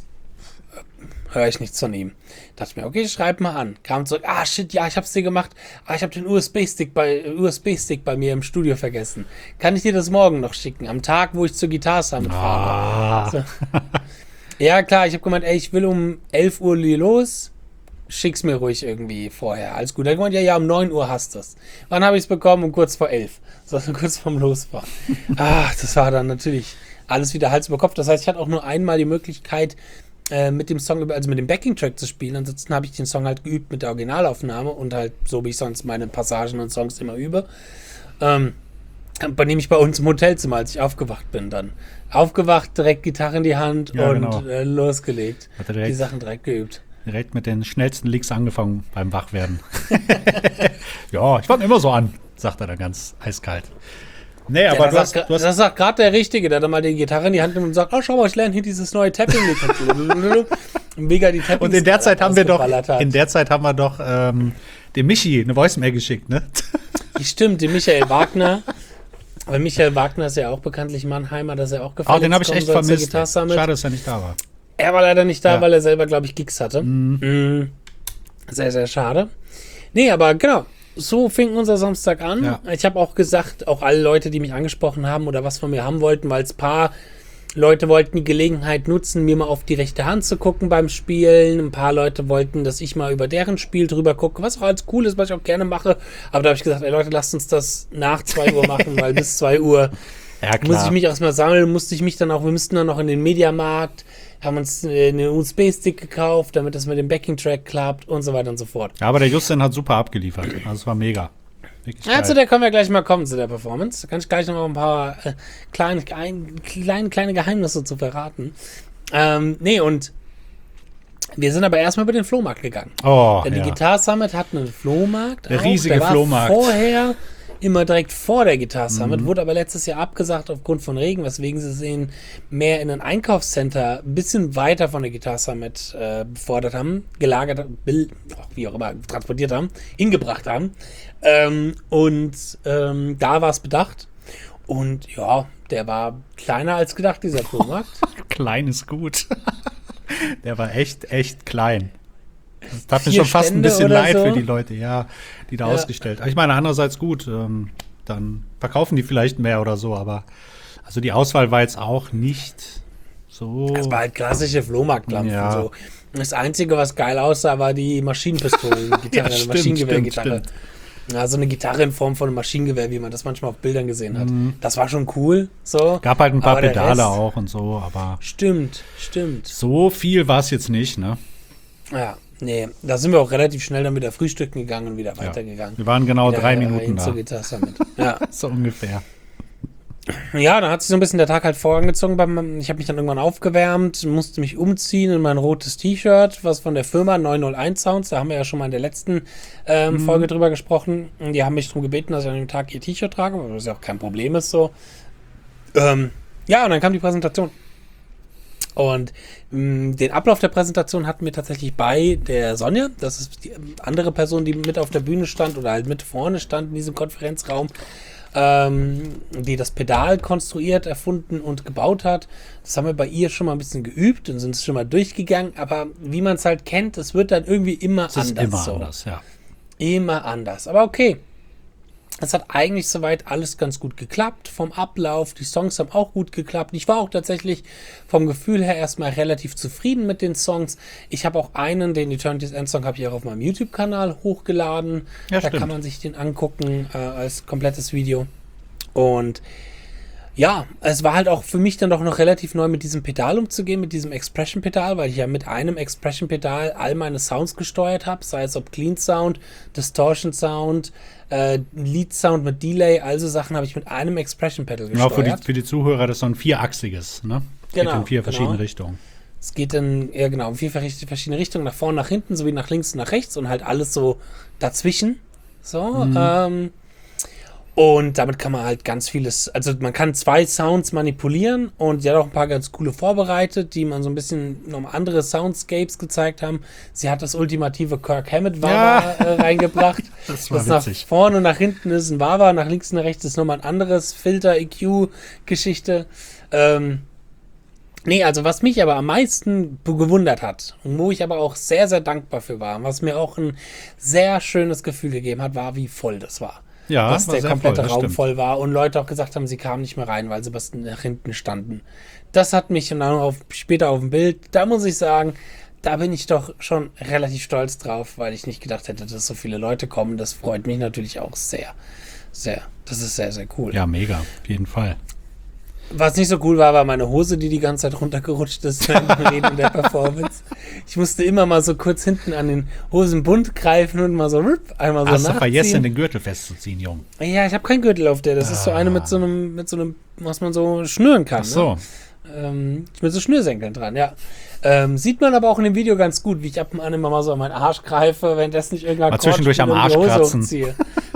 Speaker 1: höre ich nichts von ihm. Dachte ich mir, okay, schreib mal an. Kam zurück, ah shit, ja, ich hab's dir gemacht. Ah, ich habe den U S B-Stick bei, U S B-Stick bei mir im Studio vergessen. Kann ich dir das morgen noch schicken? Am Tag, wo ich zur Gitarre Summit
Speaker 2: ah.
Speaker 1: fahre. So. Ja, klar, ich habe gemeint, ey, ich will um elf Uhr los. Schick's mir ruhig irgendwie vorher. Alles gut. Er hat gemeint, ja, ja, um neun Uhr hast du es. Wann habe ich es bekommen? Um kurz vor elf. So, kurz vorm Losfahren. Ach, das war dann natürlich alles wieder Hals über Kopf. Das heißt, ich hatte auch nur einmal die Möglichkeit, mit dem Song, also mit dem Backing-Track zu spielen. Ansonsten habe ich den Song halt geübt mit der Originalaufnahme und halt so, wie ich sonst meine Passagen und Songs immer übe. Ähm, übernehme ich bei uns im Hotelzimmer, als ich aufgewacht bin dann. Aufgewacht, direkt Gitarre in die Hand
Speaker 2: ja,
Speaker 1: und
Speaker 2: genau.
Speaker 1: äh, losgelegt.
Speaker 2: Direkt,
Speaker 1: die Sachen direkt geübt.
Speaker 2: Direkt mit den schnellsten Licks angefangen beim Wachwerden. Ja, ich fange immer so an, sagt er dann ganz eiskalt. Nee,
Speaker 1: ja,
Speaker 2: aber
Speaker 1: das
Speaker 2: du hast,
Speaker 1: sagt,
Speaker 2: du hast
Speaker 1: das sagt gerade der Richtige, der dann mal die Gitarre in die Hand nimmt und sagt, oh, schau mal, ich lerne hier dieses neue Tapping-Lied. Mega die Tapping.
Speaker 2: Und in der Zeit haben wir doch,
Speaker 1: hat.
Speaker 2: in der Zeit haben wir doch ähm, dem Michi eine Voicemail geschickt, ne?
Speaker 1: Stimmt, dem Michael Wagner. Weil Michael Wagner ist ja auch bekanntlich Mannheimer, dass er auch gefallen.
Speaker 2: Oh, den habe ich echt vermisst. Schade, dass er nicht da war.
Speaker 1: Er war leider nicht da,
Speaker 2: ja.
Speaker 1: weil er selber, glaube ich, Gigs hatte.
Speaker 2: Mhm.
Speaker 1: Mhm. Sehr, sehr schade. Nee, aber genau. So fing unser Samstag an.
Speaker 2: Ja.
Speaker 1: Ich habe auch gesagt, auch alle Leute, die mich angesprochen haben oder was von mir haben wollten, weil es ein paar Leute wollten die Gelegenheit nutzen, mir mal auf die rechte Hand zu gucken beim Spielen. Ein paar Leute wollten, dass ich mal über deren Spiel drüber gucke, was auch alles cool ist, was ich auch gerne mache. Aber da habe ich gesagt, ey Leute, lasst uns das nach zwei Uhr machen, weil bis zwei Uhr
Speaker 2: ja,
Speaker 1: muss ich mich erstmal sammeln, musste ich mich dann auch, wir müssten dann noch in den Mediamarkt. haben uns äh, einen U S B-Stick gekauft, damit das mit dem Backing-Track klappt und so weiter und so fort.
Speaker 2: Ja, aber der Justin hat super abgeliefert. Also es war mega.
Speaker 1: Ja, zu der können wir gleich mal kommen, zu der Performance. Da kann ich gleich noch mal ein paar äh, kleine, ein, kleine, kleine Geheimnisse zu verraten. Ähm, nee, und wir sind aber erstmal über den Flohmarkt gegangen.
Speaker 2: Oh,
Speaker 1: Denn die
Speaker 2: ja.
Speaker 1: Guitar Summit hat einen Flohmarkt.
Speaker 2: Der
Speaker 1: auch.
Speaker 2: riesige
Speaker 1: der
Speaker 2: Flohmarkt.
Speaker 1: War vorher immer direkt vor der Guitar Summit,
Speaker 2: Mhm.
Speaker 1: wurde aber letztes Jahr abgesagt aufgrund von Regen, weswegen sie den mehr in ein Einkaufscenter ein bisschen weiter von der Guitar Summit äh, befordert haben, gelagert, bil- wie auch immer, transportiert haben, hingebracht haben. Ähm, und ähm, da war es bedacht. Und ja, der war kleiner als gedacht, dieser Flohmarkt.
Speaker 2: Klein ist gut. Der war echt, echt klein. Das tat mir
Speaker 1: Vier
Speaker 2: schon fast ein
Speaker 1: Stände
Speaker 2: bisschen
Speaker 1: oder
Speaker 2: leid
Speaker 1: so.
Speaker 2: für die Leute, ja, die da
Speaker 1: Ja.
Speaker 2: ausgestellt. Aber ich meine, andererseits gut, ähm, dann verkaufen die vielleicht mehr oder so, aber also die Auswahl war jetzt auch nicht so.
Speaker 1: Das war halt klassische Flohmarktlampen.
Speaker 2: Ja.
Speaker 1: So. Das Einzige, was geil aussah, war die Maschinenpistolen-Gitarre,
Speaker 2: Ja,
Speaker 1: eine
Speaker 2: stimmt,
Speaker 1: Maschinengewehr-Gitarre.
Speaker 2: stimmt,
Speaker 1: Ja, so eine Gitarre in Form von einem Maschinengewehr, wie man das manchmal auf Bildern gesehen hat. Das war schon cool. So.
Speaker 2: Gab halt ein paar
Speaker 1: Aber der
Speaker 2: Pedale
Speaker 1: Rest-
Speaker 2: auch und so, aber
Speaker 1: Stimmt, stimmt.
Speaker 2: so viel war es jetzt nicht, ne?
Speaker 1: Ja, nee, da sind wir auch relativ schnell dann wieder frühstücken gegangen und wieder
Speaker 2: Ja.
Speaker 1: weitergegangen.
Speaker 2: Wir waren genau
Speaker 1: Wieder,
Speaker 2: drei
Speaker 1: äh,
Speaker 2: Minuten
Speaker 1: hin zur
Speaker 2: da.
Speaker 1: Guitar Summit. Ja.
Speaker 2: So ungefähr.
Speaker 1: Ja, dann hat sich so ein bisschen der Tag halt vorangezogen. Beim, ich habe mich dann irgendwann aufgewärmt, musste mich umziehen in mein rotes T-Shirt, was von der Firma neun null eins Sounds, da haben wir ja schon mal in der letzten ähm,
Speaker 2: Mhm.
Speaker 1: Folge drüber gesprochen. Und die haben mich darum gebeten, dass ich an dem Tag ihr T-Shirt trage, was ja auch kein Problem ist so. Ähm, ja, und dann kam die Präsentation. Und mh, den Ablauf der Präsentation hatten wir tatsächlich bei der Sonja. Das ist die andere Person, die mit auf der Bühne stand oder halt mit vorne stand in diesem Konferenzraum, ähm, die das Pedal konstruiert, erfunden und gebaut hat. Das haben wir bei ihr schon mal ein bisschen geübt und sind es schon mal durchgegangen. Aber wie man es halt kennt, es wird dann irgendwie immer
Speaker 2: Es ist
Speaker 1: anders.
Speaker 2: immer
Speaker 1: so.
Speaker 2: anders, ja.
Speaker 1: Immer anders. Aber okay. Es hat eigentlich soweit alles ganz gut geklappt. Vom Ablauf, die Songs haben auch gut geklappt. Ich war auch tatsächlich vom Gefühl her erstmal relativ zufrieden mit den Songs. Ich habe auch einen, den Eternity's End Song, habe ich auch auf meinem YouTube-Kanal hochgeladen.
Speaker 2: Ja,
Speaker 1: da
Speaker 2: stimmt.
Speaker 1: kann man sich den angucken äh, als komplettes Video. Und ja, es war halt auch für mich dann doch noch relativ neu, mit diesem Pedal umzugehen, mit diesem Expression-Pedal, weil ich ja mit einem Expression-Pedal all meine Sounds gesteuert habe, sei es ob Clean Sound, Distortion Sound, äh, Lead Sound mit Delay, also Sachen habe ich mit einem Expression-Pedal
Speaker 2: Genau, für
Speaker 1: gesteuert.
Speaker 2: die, für die Zuhörer, das ist so ein vierachsiges, ne?
Speaker 1: Genau,
Speaker 2: Geht in vier
Speaker 1: genau.
Speaker 2: verschiedene Richtungen.
Speaker 1: Es geht in, ja genau, in vier verricht- verschiedene Richtungen, nach vorne, nach hinten, sowie nach links und nach rechts und halt alles so dazwischen. So,
Speaker 2: Mhm.
Speaker 1: ähm, und damit kann man halt ganz vieles, also man kann zwei Sounds manipulieren und sie hat auch ein paar ganz coole vorbereitet, die man so ein bisschen noch andere Soundscapes gezeigt haben. Sie hat das ultimative Kirk Hammett Wawa äh, reingebracht.
Speaker 2: Das war
Speaker 1: das nach
Speaker 2: witzig.
Speaker 1: vorne und nach hinten ist ein Wawa, nach links und nach rechts ist nochmal ein anderes Filter-E Q-Geschichte. Ähm, Nee, also was mich aber am meisten be- gewundert hat und wo ich aber auch sehr, sehr dankbar für war, was mir auch ein sehr schönes Gefühl gegeben hat, war, wie voll das war.
Speaker 2: Ja,
Speaker 1: Dass
Speaker 2: war
Speaker 1: der
Speaker 2: sehr
Speaker 1: komplette
Speaker 2: voll, das
Speaker 1: Raum
Speaker 2: stimmt.
Speaker 1: voll war und Leute auch gesagt haben, sie kamen nicht mehr rein, weil sie bis nach hinten standen. Das hat mich und dann auf, später auf dem Bild, da muss ich sagen, da bin ich doch schon relativ stolz drauf, weil ich nicht gedacht hätte, dass so viele Leute kommen. Das freut mich natürlich auch sehr, sehr. Das ist sehr, sehr cool.
Speaker 2: Ja, mega, auf jeden Fall.
Speaker 1: Was nicht so cool war, war meine Hose, die die ganze Zeit runtergerutscht ist während dem Reden der Performance. Ich musste immer mal so kurz hinten an den Hosenbund greifen und mal so rup, einmal so
Speaker 2: Hast du
Speaker 1: nachziehen.
Speaker 2: vergessen, den Gürtel festzuziehen, Jung?
Speaker 1: Ja, ich habe keinen Gürtel auf der. Das ist so eine mit so einem, mit so einem, was man so schnüren kann.
Speaker 2: Ach so.
Speaker 1: Ne? Ähm, mit so Schnürsenkeln dran, ja. Ähm, sieht man aber auch in dem Video ganz gut, wie ich ab und an immer mal so an meinen Arsch greife, währenddessen ich irgendein
Speaker 2: Mal zwischendurch am Arsch kratzen.
Speaker 1: ja,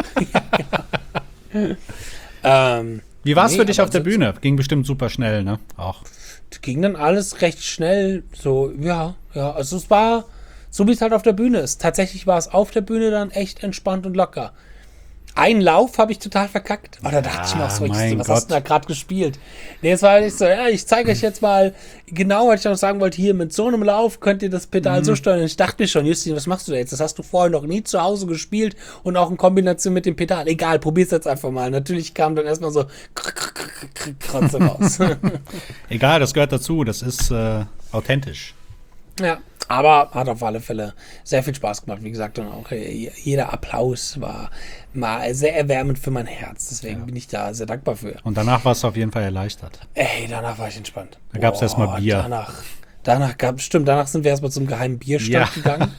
Speaker 1: genau. ähm,
Speaker 2: Wie war es
Speaker 1: Nee,
Speaker 2: für dich
Speaker 1: aber
Speaker 2: auf der
Speaker 1: sonst-
Speaker 2: Bühne? Ging bestimmt super schnell, ne? Auch.
Speaker 1: ging dann alles recht schnell, so, ja, ja, also es war, so wie es halt auf der Bühne ist. Tatsächlich war es auf der Bühne dann echt entspannt und locker. Einen Lauf habe ich total verkackt. Oh, da dachte ich mir auch so, ich,
Speaker 2: mein
Speaker 1: was
Speaker 2: Gott.
Speaker 1: hast du da gerade gespielt? Nee, es war nicht so, ja, ich zeige euch jetzt mal genau, was ich noch sagen wollte, hier mit so einem Lauf könnt ihr das Pedal
Speaker 2: Mhm.
Speaker 1: so steuern. Und ich dachte mir schon, Justin, was machst du da jetzt? Das hast du vorher noch nie zu Hause gespielt und auch in Kombination mit dem Pedal. Egal, probier's jetzt einfach mal. Natürlich kam dann erstmal so Krotze raus.
Speaker 2: Egal, das gehört dazu. Das ist äh, authentisch.
Speaker 1: Ja, aber hat auf alle Fälle sehr viel Spaß gemacht, wie gesagt, und auch äh, jeder Applaus war mal sehr erwärmend für mein Herz, deswegen
Speaker 2: Ja.
Speaker 1: bin ich da sehr dankbar für.
Speaker 2: Und danach warst du auf jeden Fall erleichtert.
Speaker 1: Ey, danach war ich entspannt.
Speaker 2: Da gab's
Speaker 1: Boah,
Speaker 2: erst mal Bier.
Speaker 1: Danach, Danach gab stimmt, danach sind wir erstmal zum geheimen Bierstand
Speaker 2: Ja.
Speaker 1: gegangen.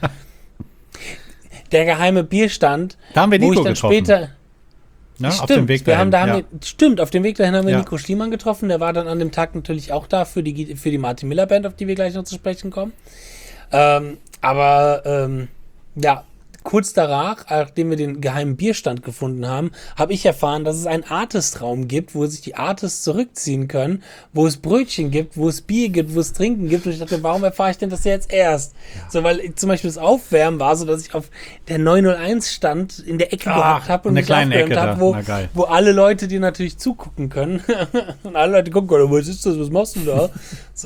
Speaker 1: Der geheime Bierstand,
Speaker 2: Da haben wir
Speaker 1: wo
Speaker 2: Nico
Speaker 1: ich dann
Speaker 2: getroffen.
Speaker 1: später.
Speaker 2: Ne?
Speaker 1: Stimmt,
Speaker 2: Auf dem Weg
Speaker 1: wir
Speaker 2: dahin.
Speaker 1: haben, da haben
Speaker 2: ja.
Speaker 1: wir, stimmt, auf dem Weg dahin haben wir
Speaker 2: Ja.
Speaker 1: Nico Schliemann getroffen. Der war dann an dem Tag natürlich auch da für die, für die Martin Miller Band, auf die wir gleich noch zu sprechen kommen. Ähm, aber ähm, ja, kurz danach, nachdem wir den geheimen Bierstand gefunden haben, habe ich erfahren, dass es einen Artist-Raum gibt, wo sich die Artists zurückziehen können, wo es Brötchen gibt, wo es Bier gibt, wo es Trinken gibt. Und ich dachte, warum erfahre ich denn das jetzt erst? Ja. So, weil ich, zum Beispiel das Aufwärmen war so, dass ich auf der neun null eins stand, in der Ecke
Speaker 2: Ach,
Speaker 1: gehockt habe und
Speaker 2: in der
Speaker 1: mich
Speaker 2: kleinen
Speaker 1: aufgewärmt
Speaker 2: Ecke
Speaker 1: habe,
Speaker 2: da.
Speaker 1: wo,
Speaker 2: Na, geil.
Speaker 1: wo alle Leute dir natürlich zugucken können. Und alle Leute gucken, oh, was ist das, was machst du da? So.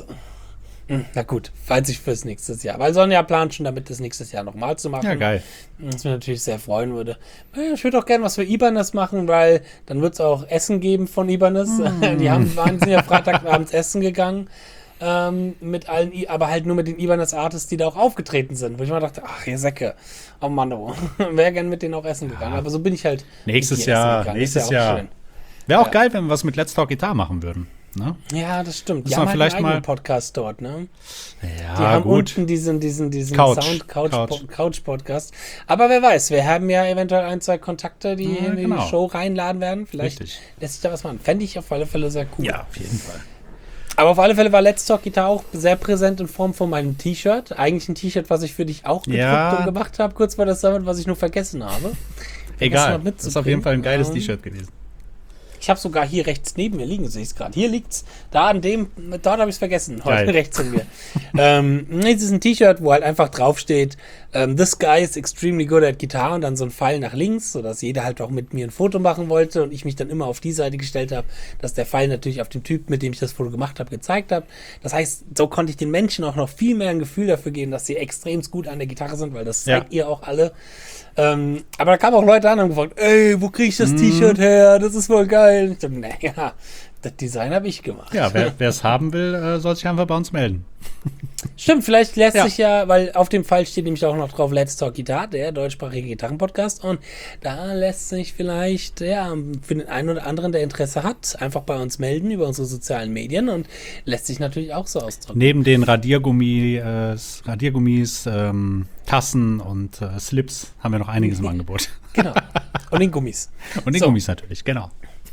Speaker 1: Na gut, falls ich fürs nächste Jahr. Weil Sonja plant schon damit, das nächstes Jahr nochmal zu machen.
Speaker 2: Ja, geil.
Speaker 1: Was mich natürlich sehr freuen würde. Ich würde auch gerne was für Ibanez machen, weil dann wird es auch Essen geben von Ibanez. Mm. Die haben, waren, sind ja Freitagabends essen gegangen. Ähm, mit allen, I aber halt nur mit den Ibanez-Artists, die da auch aufgetreten sind. Wo ich mal dachte, ach, ihr Säcke. Oh Mann, oh. Wäre gerne mit denen auch essen gegangen. Ja. Aber so bin ich halt.
Speaker 2: Nächstes Jahr, nächstes Jahr. Wäre auch ja. geil, wenn wir was mit Let's Talk Guitar machen würden. Ne?
Speaker 1: Ja, das stimmt.
Speaker 2: Die
Speaker 1: haben
Speaker 2: vielleicht
Speaker 1: halt einen
Speaker 2: mal
Speaker 1: Podcast dort, ne?
Speaker 2: Ja,
Speaker 1: die haben
Speaker 2: gut.
Speaker 1: unten diesen, diesen, diesen
Speaker 2: Couch.
Speaker 1: Sound Couch,
Speaker 2: Couch.
Speaker 1: Couch Podcast. Aber wer weiß, wir haben ja eventuell ein, zwei Kontakte, die
Speaker 2: ja,
Speaker 1: in
Speaker 2: genau.
Speaker 1: die Show reinladen werden. Vielleicht
Speaker 2: Richtig.
Speaker 1: lässt sich da was machen. Fände ich auf alle Fälle sehr cool.
Speaker 2: Ja, auf jeden Fall.
Speaker 1: Aber auf alle Fälle war Let's Talk Guitar auch sehr präsent in Form von meinem T-Shirt. Eigentlich ein T-Shirt, was ich für dich auch gedruckt
Speaker 2: Ja.
Speaker 1: und gemacht habe, kurz vor der Summit, was ich nur vergessen habe.
Speaker 2: Egal, das ist auf jeden Fall ein geiles um, T-Shirt gewesen.
Speaker 1: Ich habe sogar hier rechts neben mir liegen, sehe ich es gerade. Hier liegt's, da an dem, dort habe ich es vergessen, heute
Speaker 2: Geil.
Speaker 1: rechts von mir. ähm, es ist ein T-Shirt, wo halt einfach draufsteht, ähm, this guy is extremely good at guitar und dann so ein Pfeil nach links, sodass jeder halt auch mit mir ein Foto machen wollte und ich mich dann immer auf die Seite gestellt habe, dass der Pfeil natürlich auf den Typ, mit dem ich das Foto gemacht habe, gezeigt habe. Das heißt, so konnte ich den Menschen auch noch viel mehr ein Gefühl dafür geben, dass sie extrem gut an der Gitarre sind, weil das zeigt ja. ihr auch alle. Ähm, aber da kamen auch Leute an und gefragt, ey, wo kriege ich das mm. T-Shirt her? Das ist voll geil. Und ich dachte, naja, das Design habe ich gemacht.
Speaker 2: Ja, wer es haben will, äh, soll sich einfach bei uns melden.
Speaker 1: Stimmt, vielleicht lässt
Speaker 2: ja.
Speaker 1: sich ja, weil auf dem Fall steht nämlich auch noch drauf Let's Talk Guitar, der deutschsprachige Gitarrenpodcast, und da lässt sich vielleicht, ja, für den einen oder anderen, der Interesse hat, einfach bei uns melden über unsere sozialen Medien und lässt sich natürlich auch so ausdrücken.
Speaker 2: Neben den Radiergummi, äh, Radiergummis, ähm, Tassen und äh, Slips haben wir noch einiges im Angebot.
Speaker 1: Genau. Und den Gummis.
Speaker 2: Und den
Speaker 1: so.
Speaker 2: Gummis natürlich, genau.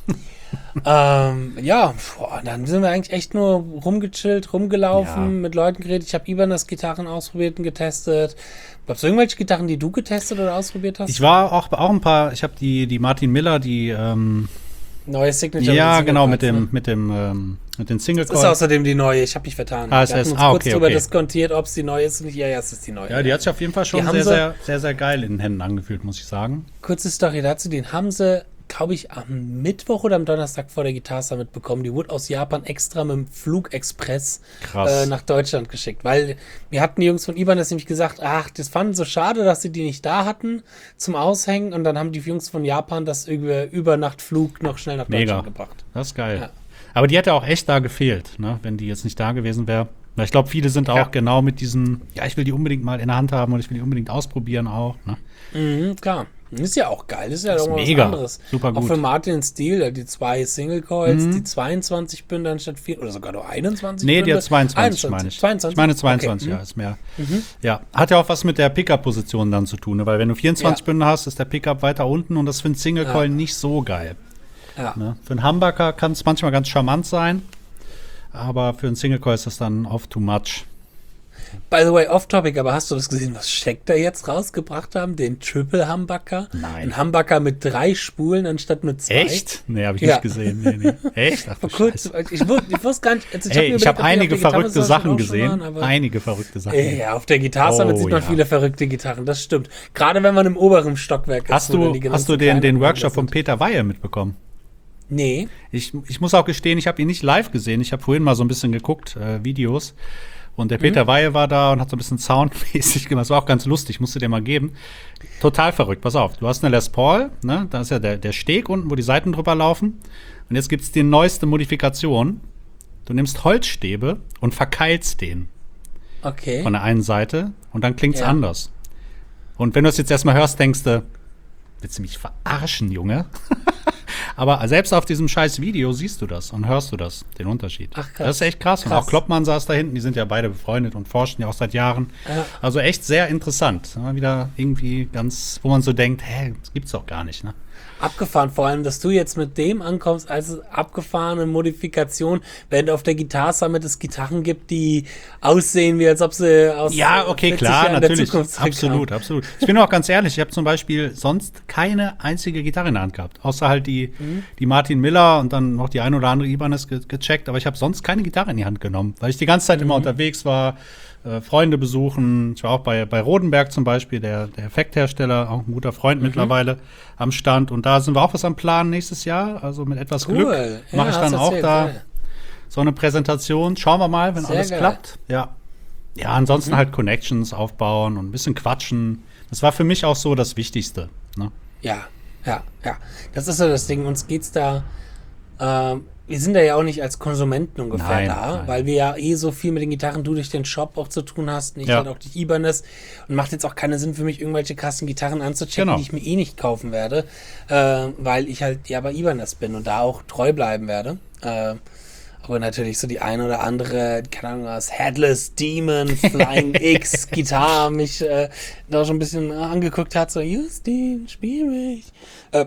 Speaker 1: ähm, ja, boah, dann sind wir eigentlich echt nur rumgechillt, rumgelaufen, ja. mit Leuten geredet. Ich habe Ibanez Gitarren ausprobiert und getestet. Gab es irgendwelche Gitarren, die du getestet oder ausprobiert hast?
Speaker 2: Ich war auch, auch ein paar, ich habe die, die Martin Miller, die ähm,
Speaker 1: neue Signature.
Speaker 2: Ja, genau, mit dem, mit dem, ähm, mit den Single Coils.
Speaker 1: Das ist außerdem die neue, ich habe mich vertan.
Speaker 2: Ah, wir hatten uns ah,
Speaker 1: kurz
Speaker 2: okay,
Speaker 1: darüber
Speaker 2: okay.
Speaker 1: diskutiert, ob es die neue ist. Ja, ja, es ist die neue.
Speaker 2: Ja, die hat sich auf jeden Fall schon sehr, sehr, sehr, sehr geil in den Händen angefühlt, muss ich sagen.
Speaker 1: Kurze Story dazu, den haben sie, glaube ich, am Mittwoch oder am Donnerstag vor der Guitar Summit bekommen. Die wurde aus Japan extra mit dem Flugexpress äh, nach Deutschland geschickt, weil mir hatten die Jungs von Ibanez nämlich gesagt, ach, das fanden so schade, dass sie die nicht da hatten zum Aushängen, und dann haben die Jungs von Japan das über Übernachtflug noch schnell nach
Speaker 2: Mega.
Speaker 1: Deutschland gebracht.
Speaker 2: Das ist geil.
Speaker 1: Ja.
Speaker 2: Aber die hätte auch echt da gefehlt, ne, wenn die jetzt nicht da gewesen wäre. Ich glaube, viele sind auch
Speaker 1: ja.
Speaker 2: genau mit diesem, ja, ich will die unbedingt mal in der Hand haben und ich will die unbedingt ausprobieren auch. Ne?
Speaker 1: Mhm, klar. Ist ja auch geil. Ist ja
Speaker 2: das
Speaker 1: doch mal
Speaker 2: mega.
Speaker 1: was anderes.
Speaker 2: Super gut.
Speaker 1: Auch für Martin Steel, die zwei Single Coils,
Speaker 2: mhm.
Speaker 1: die zweiundzwanzig Bünde anstatt vier oder sogar nur einundzwanzig
Speaker 2: Nee,
Speaker 1: Bünde.
Speaker 2: die hat zweiundzwanzig,
Speaker 1: einundzwanzig
Speaker 2: meine ich.
Speaker 1: zweiundzwanzig?
Speaker 2: Ich meine zweiundzwanzig,
Speaker 1: okay.
Speaker 2: ja, ist mehr.
Speaker 1: Mhm.
Speaker 2: Ja, hat ja auch was mit der Pickup-Position dann zu tun, ne? Weil wenn du vierundzwanzig ja. Bünde hast, ist der Pickup weiter unten und das für einen Single Coil ja. nicht so geil.
Speaker 1: Ja.
Speaker 2: Ne? Für einen Humbucker kann es manchmal ganz charmant sein, aber für einen Single Coil ist das dann oft too much.
Speaker 1: By the way, off-topic, aber hast du das gesehen, was Scheck da jetzt rausgebracht haben? Den Triple Humbucker?
Speaker 2: Nein.
Speaker 1: Ein Humbucker mit drei Spulen anstatt mit zwei?
Speaker 2: Echt? Nee, habe ich
Speaker 1: ja.
Speaker 2: nicht gesehen. Nee, nee. Echt? Ach,
Speaker 1: Vor kurzem, ich, wusste, ich wusste gar nicht. Also ich
Speaker 2: hey,
Speaker 1: hab
Speaker 2: ich habe einige verrückte Sachen
Speaker 1: gesehen.
Speaker 2: Waren, einige verrückte Sachen.
Speaker 1: Ja, auf der Gitarre
Speaker 2: oh,
Speaker 1: sieht man
Speaker 2: ja.
Speaker 1: viele verrückte Gitarren, das stimmt. Gerade wenn man im oberen Stockwerk
Speaker 2: hast
Speaker 1: ist.
Speaker 2: Du, hast du den, den Workshop von Peter Weihe mitbekommen?
Speaker 1: Nee.
Speaker 2: Ich, ich muss auch gestehen, ich habe ihn nicht live gesehen. Ich habe vorhin mal so ein bisschen geguckt, äh, Videos. Und der Peter mhm. Weihe war da und hat so ein bisschen soundmäßig gemacht. Das war auch ganz lustig, musst du dir mal geben. Total verrückt, pass auf. Du hast eine Les Paul, ne? Da ist ja der, der Steg unten, wo die Seiten drüber laufen. Und jetzt gibt's die neueste Modifikation. Du nimmst Holzstäbe und verkeilst den.
Speaker 1: Okay.
Speaker 2: Von der einen Seite. Und dann klingt's
Speaker 1: ja.
Speaker 2: anders. Und wenn du es jetzt erstmal hörst, denkst du, willst du mich verarschen, Junge? Aber selbst auf diesem scheiß Video siehst du das und hörst du das, den Unterschied.
Speaker 1: Ach, krass.
Speaker 2: Das ist echt krass. Und
Speaker 1: Krass.
Speaker 2: auch Kloppmann saß da hinten, die sind ja beide befreundet und forschen ja auch seit Jahren.
Speaker 1: Ja.
Speaker 2: Also echt sehr interessant. Ja, wieder irgendwie ganz, wo man so denkt, hä, das gibt's doch gar nicht, ne?
Speaker 1: Abgefahren, vor allem, dass du jetzt mit dem ankommst als abgefahrene Modifikation, während auf der Guitar Summit es Gitarren gibt, die aussehen, wie als ob sie aus
Speaker 2: Ja, okay,
Speaker 1: vierzig
Speaker 2: klar,
Speaker 1: Jahren der
Speaker 2: natürlich.
Speaker 1: Zukunft
Speaker 2: Absolut,
Speaker 1: zurückkamen.
Speaker 2: absolut. Ich bin auch ganz ehrlich, ich habe zum Beispiel sonst keine einzige Gitarre in der Hand gehabt. Außer halt die,
Speaker 1: Mhm.
Speaker 2: die Martin Miller und dann noch die ein oder andere Ibanez ge gecheckt. Aber ich habe sonst keine Gitarre in die Hand genommen, weil ich die ganze Zeit
Speaker 1: Mhm.
Speaker 2: immer unterwegs war, äh, Freunde besuchen. Ich war auch bei, bei Rodenberg zum Beispiel, der, der Effekthersteller, auch ein guter Freund
Speaker 1: Mhm.
Speaker 2: mittlerweile am Stand. Und da sind wir auch was am Plan nächstes Jahr. Also mit etwas
Speaker 1: Cool.
Speaker 2: Glück
Speaker 1: Ja,
Speaker 2: mache ich
Speaker 1: hast
Speaker 2: dann
Speaker 1: du
Speaker 2: auch
Speaker 1: erzählt,
Speaker 2: da
Speaker 1: geil.
Speaker 2: so eine Präsentation. Schauen wir mal, wenn
Speaker 1: Sehr
Speaker 2: alles
Speaker 1: geil.
Speaker 2: klappt. Ja. Ja, ansonsten
Speaker 1: Mhm.
Speaker 2: halt Connections aufbauen und ein bisschen quatschen. Das war für mich auch so das Wichtigste. Ne?
Speaker 1: Ja, ja, ja. Das ist so das Ding. Uns geht's da. Ähm, wir sind da ja auch nicht als Konsumenten ungefähr
Speaker 2: Nein,
Speaker 1: da,
Speaker 2: nein.
Speaker 1: weil wir ja eh so viel mit den Gitarren, du durch den Shop auch zu tun hast, nicht
Speaker 2: Ja.
Speaker 1: halt auch durch Ibanez. Und macht jetzt auch keinen Sinn für mich, irgendwelche krassen Gitarren anzuchecken,
Speaker 2: Genau.
Speaker 1: die ich mir eh nicht kaufen werde, äh, weil ich halt ja bei Ibanez bin und da auch treu bleiben werde. Äh, aber natürlich so die eine oder andere, keine Ahnung, was Headless Demon, Flying X, Gitarre mich äh, da schon ein bisschen äh, angeguckt hat, so Justin, spiel mich. Äh,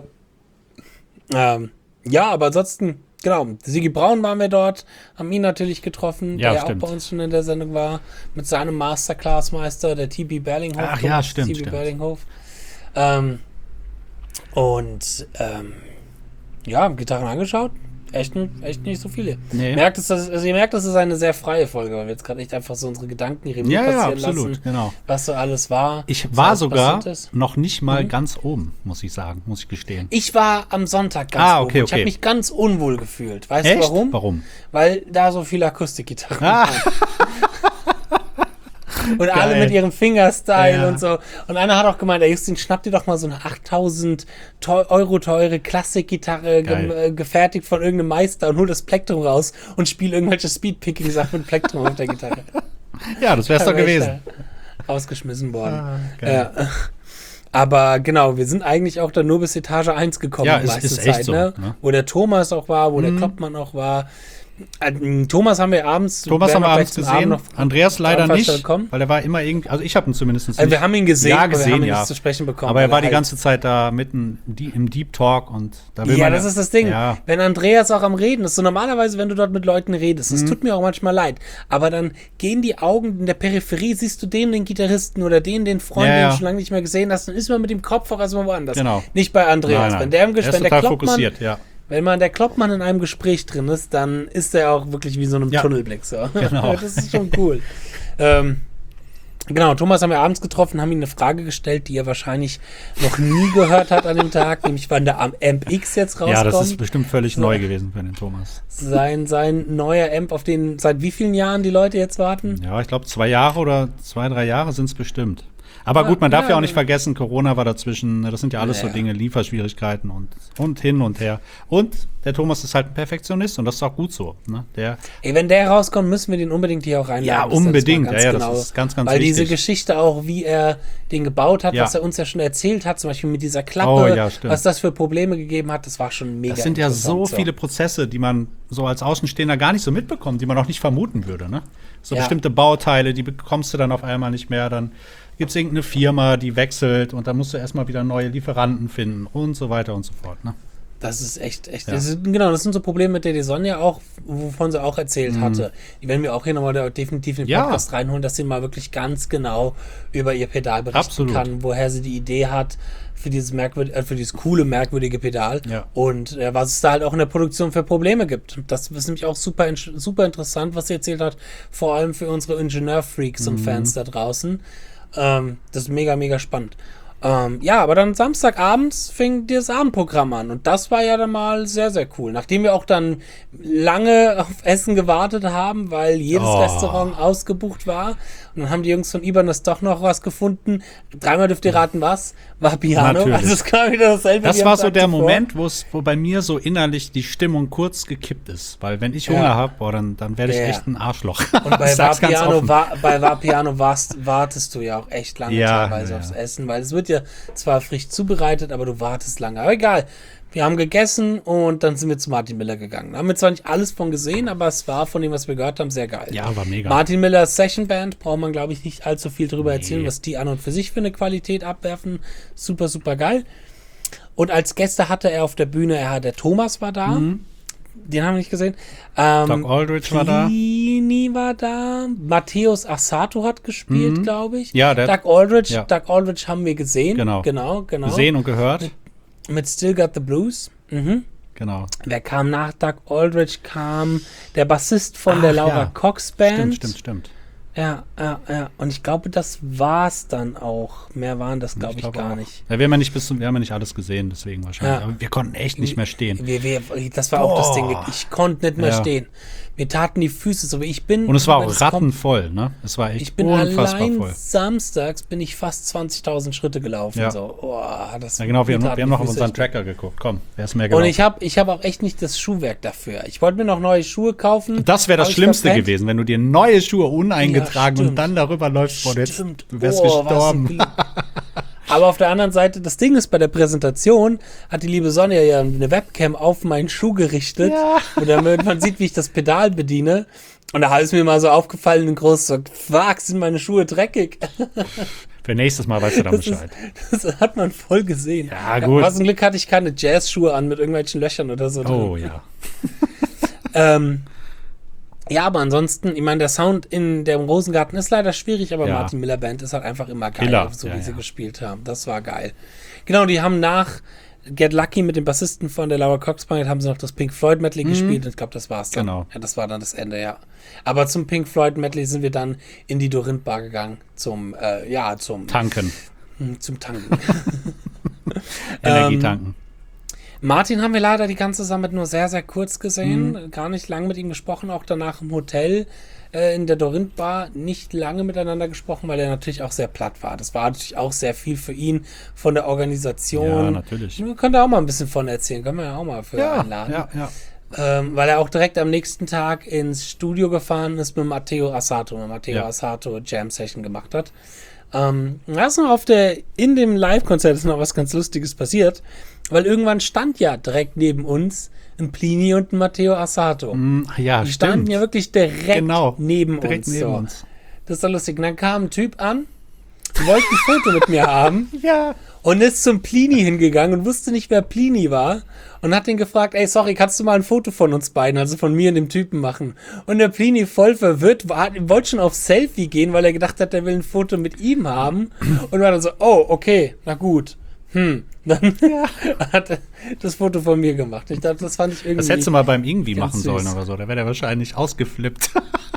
Speaker 1: ähm, ja, aber ansonsten, genau, Sigi Braun waren wir dort, haben ihn natürlich getroffen,
Speaker 2: Ja,
Speaker 1: der ja
Speaker 2: stimmt.
Speaker 1: auch bei uns schon in der Sendung war, mit seinem Masterclass-Meister, der T B Berlinghof.
Speaker 2: Ach ja, stimmt,
Speaker 1: T B
Speaker 2: stimmt.
Speaker 1: Berlinghof. Ähm, und ähm, ja, Gitarren angeschaut. Echt, echt nicht so viele.
Speaker 2: Nee.
Speaker 1: Merkt es, dass, also ihr merkt, das ist eine sehr freie Folge, weil wir jetzt gerade echt einfach so unsere Gedanken Revue
Speaker 2: Ja, ja,
Speaker 1: passieren
Speaker 2: absolut,
Speaker 1: lassen,
Speaker 2: genau.
Speaker 1: was so alles war.
Speaker 2: Ich
Speaker 1: was
Speaker 2: war
Speaker 1: alles
Speaker 2: sogar
Speaker 1: passiert ist.
Speaker 2: noch nicht mal
Speaker 1: Mhm.
Speaker 2: ganz oben, muss ich sagen, muss ich gestehen.
Speaker 1: Ich war am Sonntag ganz
Speaker 2: Ah,
Speaker 1: oben.
Speaker 2: okay,
Speaker 1: Ich habe
Speaker 2: okay.
Speaker 1: mich ganz unwohl gefühlt. Weißt
Speaker 2: Echt?
Speaker 1: du warum?
Speaker 2: Warum?
Speaker 1: Weil da so viele Akustikgitarren
Speaker 2: Ah.
Speaker 1: waren. Und alle
Speaker 2: Geil.
Speaker 1: mit ihrem Fingerstyle
Speaker 2: Ja.
Speaker 1: und so. Und einer hat auch gemeint, ey Justin, schnapp dir doch mal so eine achttausend teu Euro teure Klassikgitarre,
Speaker 2: Geil.
Speaker 1: ge äh, gefertigt von irgendeinem Meister und hol das Plektrum raus und spiel irgendwelche Speedpicking-Sachen mit Plektrum auf der Gitarre.
Speaker 2: Ja, das wär's doch
Speaker 1: Da wär ich
Speaker 2: gewesen.
Speaker 1: da Rausgeschmissen worden.
Speaker 2: Ah, geil.
Speaker 1: Ja. Aber genau, wir sind eigentlich auch dann nur bis Etage eins gekommen.
Speaker 2: Ja,
Speaker 1: die
Speaker 2: ist-
Speaker 1: meiste
Speaker 2: ist echt so,
Speaker 1: ne?
Speaker 2: ne?
Speaker 1: Wo der Thomas auch war, wo der
Speaker 2: Mhm.
Speaker 1: Kloppmann auch war. Äh, Thomas haben wir abends.
Speaker 2: Thomas
Speaker 1: werden
Speaker 2: haben wir
Speaker 1: gleich
Speaker 2: abends
Speaker 1: zum
Speaker 2: gesehen,
Speaker 1: Abend noch
Speaker 2: Andreas leider
Speaker 1: zur
Speaker 2: nicht,
Speaker 1: Veranstaltung kommen.
Speaker 2: weil er war immer irgendwie, also ich habe ihn zumindest nicht.
Speaker 1: Also wir haben ihn gesehen,
Speaker 2: ja,
Speaker 1: aber wir
Speaker 2: gesehen,
Speaker 1: haben ihn
Speaker 2: ja.
Speaker 1: nicht zu sprechen bekommen.
Speaker 2: Aber er
Speaker 1: weil
Speaker 2: war die
Speaker 1: halt-
Speaker 2: ganze Zeit da mitten die- im Deep Talk und da will
Speaker 1: Ja,
Speaker 2: man
Speaker 1: das ist das Ding.
Speaker 2: Ja,
Speaker 1: Wenn Andreas auch am Reden ist, so normalerweise, wenn du dort mit Leuten redest,
Speaker 2: Mhm.
Speaker 1: das tut mir auch manchmal leid, aber dann gehen die Augen in der Peripherie, siehst du den, den Gitarristen oder den, den Freund,
Speaker 2: Ja,
Speaker 1: den
Speaker 2: ja.
Speaker 1: du schon lange nicht mehr gesehen hast, dann ist man mit dem Kopf auch erstmal woanders.
Speaker 2: Genau.
Speaker 1: Nicht bei Andreas.
Speaker 2: nein, nein.
Speaker 1: Wenn der im
Speaker 2: er ist
Speaker 1: Gespräch, wenn der
Speaker 2: total
Speaker 1: Kloppmann,
Speaker 2: fokussiert, ja.
Speaker 1: wenn man der Kloppmann in einem Gespräch drin ist, dann ist er auch wirklich wie so einem
Speaker 2: Ja.
Speaker 1: Tunnelblick. So.
Speaker 2: Genau.
Speaker 1: Das ist schon cool. ähm, genau, Thomas haben wir abends getroffen, haben ihm eine Frage gestellt, die er wahrscheinlich noch nie gehört hat an dem Tag, nämlich wann der Amp X jetzt rauskommt.
Speaker 2: Ja, das ist bestimmt völlig
Speaker 1: So.
Speaker 2: neu gewesen für den Thomas.
Speaker 1: sein, sein neuer Amp, auf den seit wie vielen Jahren die Leute jetzt warten?
Speaker 2: Ja, ich glaube zwei Jahre oder zwei, drei Jahre sind es bestimmt. Aber
Speaker 1: Ah,
Speaker 2: gut, man darf
Speaker 1: ja.
Speaker 2: ja auch nicht vergessen, Corona war dazwischen. Das sind ja alles
Speaker 1: Ja.
Speaker 2: so Dinge, Lieferschwierigkeiten und, und hin und her. Und der Thomas ist halt ein Perfektionist und das ist auch gut so. Ne? Der,
Speaker 1: Ey, wenn der rauskommt, müssen wir den unbedingt hier auch reinladen.
Speaker 2: Ja,
Speaker 1: Das ist mal
Speaker 2: unbedingt.
Speaker 1: ganz
Speaker 2: Ja, ja, das
Speaker 1: genau.
Speaker 2: ist ganz, ganz
Speaker 1: Weil diese
Speaker 2: wichtig.
Speaker 1: Geschichte auch, wie er den gebaut hat,
Speaker 2: Ja.
Speaker 1: was er uns ja schon erzählt hat, zum Beispiel mit dieser Klappe,
Speaker 2: Oh, ja, stimmt.
Speaker 1: was das für Probleme gegeben hat, das war schon mega
Speaker 2: das sind ja so
Speaker 1: interessant,
Speaker 2: viele Prozesse, die man so als Außenstehender gar nicht so mitbekommt, die man auch nicht vermuten würde. Ne? So
Speaker 1: Ja.
Speaker 2: bestimmte Bauteile, die bekommst du dann auf einmal nicht mehr. Dann gibt es irgendeine Firma, die wechselt und dann musst du erstmal wieder neue Lieferanten finden und so weiter und so fort. Ne?
Speaker 1: Das ist echt, echt.
Speaker 2: Ja.
Speaker 1: Das ist, genau, das sind so Probleme, mit der die Sonja auch, wovon sie auch erzählt hatte. Die werden wir auch hier nochmal da definitiv in den
Speaker 2: Mhm. Ja.
Speaker 1: Podcast reinholen, dass sie mal wirklich ganz genau über ihr Pedal berichten
Speaker 2: Absolut.
Speaker 1: kann, woher sie die Idee hat für dieses merkwürdige, äh, für dieses coole, merkwürdige Pedal
Speaker 2: Ja.
Speaker 1: und äh, was es da halt auch in der Produktion für Probleme gibt. Das ist nämlich auch super, in- super interessant, was sie erzählt hat, vor allem für unsere Ingenieurfreaks
Speaker 2: Mhm.
Speaker 1: und Fans da draußen. Ähm, das ist mega, mega spannend. Ähm, ja, aber dann Samstagabends fing das Abendprogramm an und das war ja dann mal sehr, sehr cool. Nachdem wir auch dann lange auf Essen gewartet haben, weil jedes
Speaker 2: Oh.
Speaker 1: Restaurant ausgebucht war und dann haben die Jungs von Ibanez doch noch was gefunden. Dreimal dürft ihr raten, was? War Piano.
Speaker 2: Natürlich.
Speaker 1: Also es kam wieder dasselbe.
Speaker 2: Das
Speaker 1: wie am
Speaker 2: war so
Speaker 1: Tag
Speaker 2: der
Speaker 1: zuvor.
Speaker 2: Moment, wo es, wo bei mir so innerlich die Stimmung kurz gekippt ist. Weil wenn ich Hunger
Speaker 1: Ja.
Speaker 2: habe, boah, dann, dann werde ich
Speaker 1: Ja.
Speaker 2: echt ein Arschloch.
Speaker 1: Und bei
Speaker 2: Ich sag's ganz
Speaker 1: Vapiano,
Speaker 2: offen.
Speaker 1: wa bei Vapiano warst, wartest du ja auch echt lange
Speaker 2: Ja,
Speaker 1: teilweise
Speaker 2: ja.
Speaker 1: aufs Essen, weil es wird ja zwar frisch zubereitet, aber du wartest lange. Aber egal. Wir haben gegessen und dann sind wir zu Martin Miller gegangen. Da haben wir zwar nicht alles von gesehen, aber es war von dem, was wir gehört haben, sehr geil.
Speaker 2: Ja, war mega.
Speaker 1: Martin Millers Session Band, braucht man, glaube ich, nicht allzu viel drüber
Speaker 2: Nee.
Speaker 1: erzählen, was die an und für sich für eine Qualität abwerfen. Super, super geil. Und als Gäste hatte er auf der Bühne, er, der Thomas war da.
Speaker 2: Mhm.
Speaker 1: Den haben wir nicht gesehen. Ähm,
Speaker 2: Doc Aldrich war da.
Speaker 1: Plini war da. Matthäus Assato hat gespielt,
Speaker 2: Mhm.
Speaker 1: glaube ich.
Speaker 2: Ja, der-
Speaker 1: Doug Aldrich,
Speaker 2: ja.
Speaker 1: Doug Aldrich haben wir gesehen.
Speaker 2: Genau.
Speaker 1: Genau, genau.
Speaker 2: Gesehen und gehört.
Speaker 1: Mit Still Got the Blues. Mhm.
Speaker 2: Genau.
Speaker 1: Wer kam nach Doug Aldrich? Kam der Bassist von der
Speaker 2: Ach,
Speaker 1: Laura
Speaker 2: ja.
Speaker 1: Cox Band.
Speaker 2: Stimmt, stimmt, stimmt.
Speaker 1: Ja, ja, ja. Und ich glaube, das war's dann auch. Mehr waren das, glaube ich,
Speaker 2: glaube
Speaker 1: gar
Speaker 2: auch.
Speaker 1: nicht.
Speaker 2: Ja, wir haben ja nicht bis zum, wir haben ja nicht alles gesehen, deswegen wahrscheinlich.
Speaker 1: Ja.
Speaker 2: Aber wir konnten echt nicht mehr stehen.
Speaker 1: Wir, wir, das war auch das Ding.
Speaker 2: Boah.
Speaker 1: Ich konnte nicht mehr
Speaker 2: Ja.
Speaker 1: stehen. Mir taten die Füße so. Ich bin,
Speaker 2: Und es war
Speaker 1: weil
Speaker 2: auch
Speaker 1: das kommt-
Speaker 2: rattenvoll, ne? Es war echt
Speaker 1: Ich bin
Speaker 2: unfassbar
Speaker 1: allein
Speaker 2: voll.
Speaker 1: samstags bin ich fast zwanzigtausend Schritte gelaufen.
Speaker 2: Ja.
Speaker 1: So, oh, das
Speaker 2: Ja, genau, wir
Speaker 1: mir
Speaker 2: haben,
Speaker 1: taten
Speaker 2: wir haben
Speaker 1: die
Speaker 2: noch auf
Speaker 1: Füße
Speaker 2: unseren
Speaker 1: echt
Speaker 2: Tracker geguckt. Komm, wer ist mehr
Speaker 1: Und
Speaker 2: gelaufen?
Speaker 1: ich habe ich hab auch echt nicht das Schuhwerk dafür. Ich wollte mir noch neue Schuhe kaufen.
Speaker 2: Das wäre das
Speaker 1: Hab ich
Speaker 2: Schlimmste
Speaker 1: verpennt.
Speaker 2: gewesen, wenn du dir neue Schuhe uneingetragen
Speaker 1: Ja,
Speaker 2: und
Speaker 1: stimmt.
Speaker 2: dann darüber läufst. Boah, jetzt,
Speaker 1: Stimmt.
Speaker 2: du wärst
Speaker 1: Oh,
Speaker 2: gestorben.
Speaker 1: was ein Aber auf der anderen Seite, das Ding ist, bei der Präsentation hat die liebe Sonja ja eine Webcam auf meinen Schuh gerichtet.
Speaker 2: Ja.
Speaker 1: Und damit man sieht, wie ich das Pedal bediene. Und da ist mir mal so aufgefallen, in groß so, fuck, sind meine Schuhe dreckig.
Speaker 2: Für nächstes Mal weißt du dann
Speaker 1: Das, ist,
Speaker 2: Bescheid.
Speaker 1: das hat man voll gesehen.
Speaker 2: Ja, gut.
Speaker 1: Aber zum Glück hatte ich keine Jazzschuhe an mit irgendwelchen Löchern oder so.
Speaker 2: Oh
Speaker 1: drin.
Speaker 2: ja.
Speaker 1: Ähm, ja, aber ansonsten, ich meine, der Sound in dem Rosengarten ist leider schwierig, aber
Speaker 2: Ja.
Speaker 1: Martin Miller Band ist halt einfach immer geil,
Speaker 2: Killer.
Speaker 1: so
Speaker 2: Ja,
Speaker 1: wie sie
Speaker 2: ja.
Speaker 1: gespielt haben. Das war geil. Genau, die haben nach Get Lucky mit dem Bassisten von der Laura Cox Band, haben sie noch das Pink Floyd Medley gespielt und ich glaube, das war's dann.
Speaker 2: Genau.
Speaker 1: Ja, das war dann das Ende, ja. Aber zum Pink Floyd Medley sind wir dann in die Dorint Bar gegangen, zum, äh, ja, zum,
Speaker 2: Tanken.
Speaker 1: zum Tanken.
Speaker 2: Energie tanken.
Speaker 1: Martin haben wir leider die ganze Sache nur sehr, sehr kurz gesehen.
Speaker 2: Mhm.
Speaker 1: Gar nicht lang mit ihm gesprochen. Auch danach im Hotel äh, in der Dorint Bar nicht lange miteinander gesprochen, weil er natürlich auch sehr platt war. Das war natürlich auch sehr viel für ihn von der Organisation.
Speaker 2: Ja, natürlich.
Speaker 1: Könnt ihr auch mal ein bisschen von erzählen. Können wir ja auch mal für
Speaker 2: Ja,
Speaker 1: einladen.
Speaker 2: ja, ja.
Speaker 1: Ähm, weil er auch direkt am nächsten Tag ins Studio gefahren ist mit Matteo Assato. Mit Matteo
Speaker 2: Ja.
Speaker 1: Assato Jam Session gemacht hat. Ähm, da ist noch auf der, in dem Live-Konzert ist noch was ganz Lustiges passiert, weil irgendwann stand ja direkt neben uns ein Plini und ein Matteo Assato.
Speaker 2: Mm, Ja,
Speaker 1: Die standen
Speaker 2: stimmt.
Speaker 1: ja wirklich direkt
Speaker 2: Genau,
Speaker 1: neben
Speaker 2: direkt
Speaker 1: uns.
Speaker 2: neben
Speaker 1: so.
Speaker 2: uns.
Speaker 1: Das ist doch lustig. Und dann kam ein Typ an, wollte ein Foto mit mir haben
Speaker 2: Ja.
Speaker 1: und ist zum Plini hingegangen und wusste nicht, wer Plini war und hat ihn gefragt, ey, sorry, kannst du mal ein Foto von uns beiden, also von mir und dem Typen machen? Und der Plini voll verwirrt, war, wollte schon auf Selfie gehen, weil er gedacht hat, er will ein Foto mit ihm haben und war dann so, oh, okay, na gut. Hm, dann hat er das Foto von mir gemacht. Ich dachte, das fand ich irgendwie...
Speaker 2: Das hättest du mal beim irgendwie
Speaker 1: ganz
Speaker 2: machen sollen
Speaker 1: süß.
Speaker 2: oder so. Da wäre der wahrscheinlich ausgeflippt.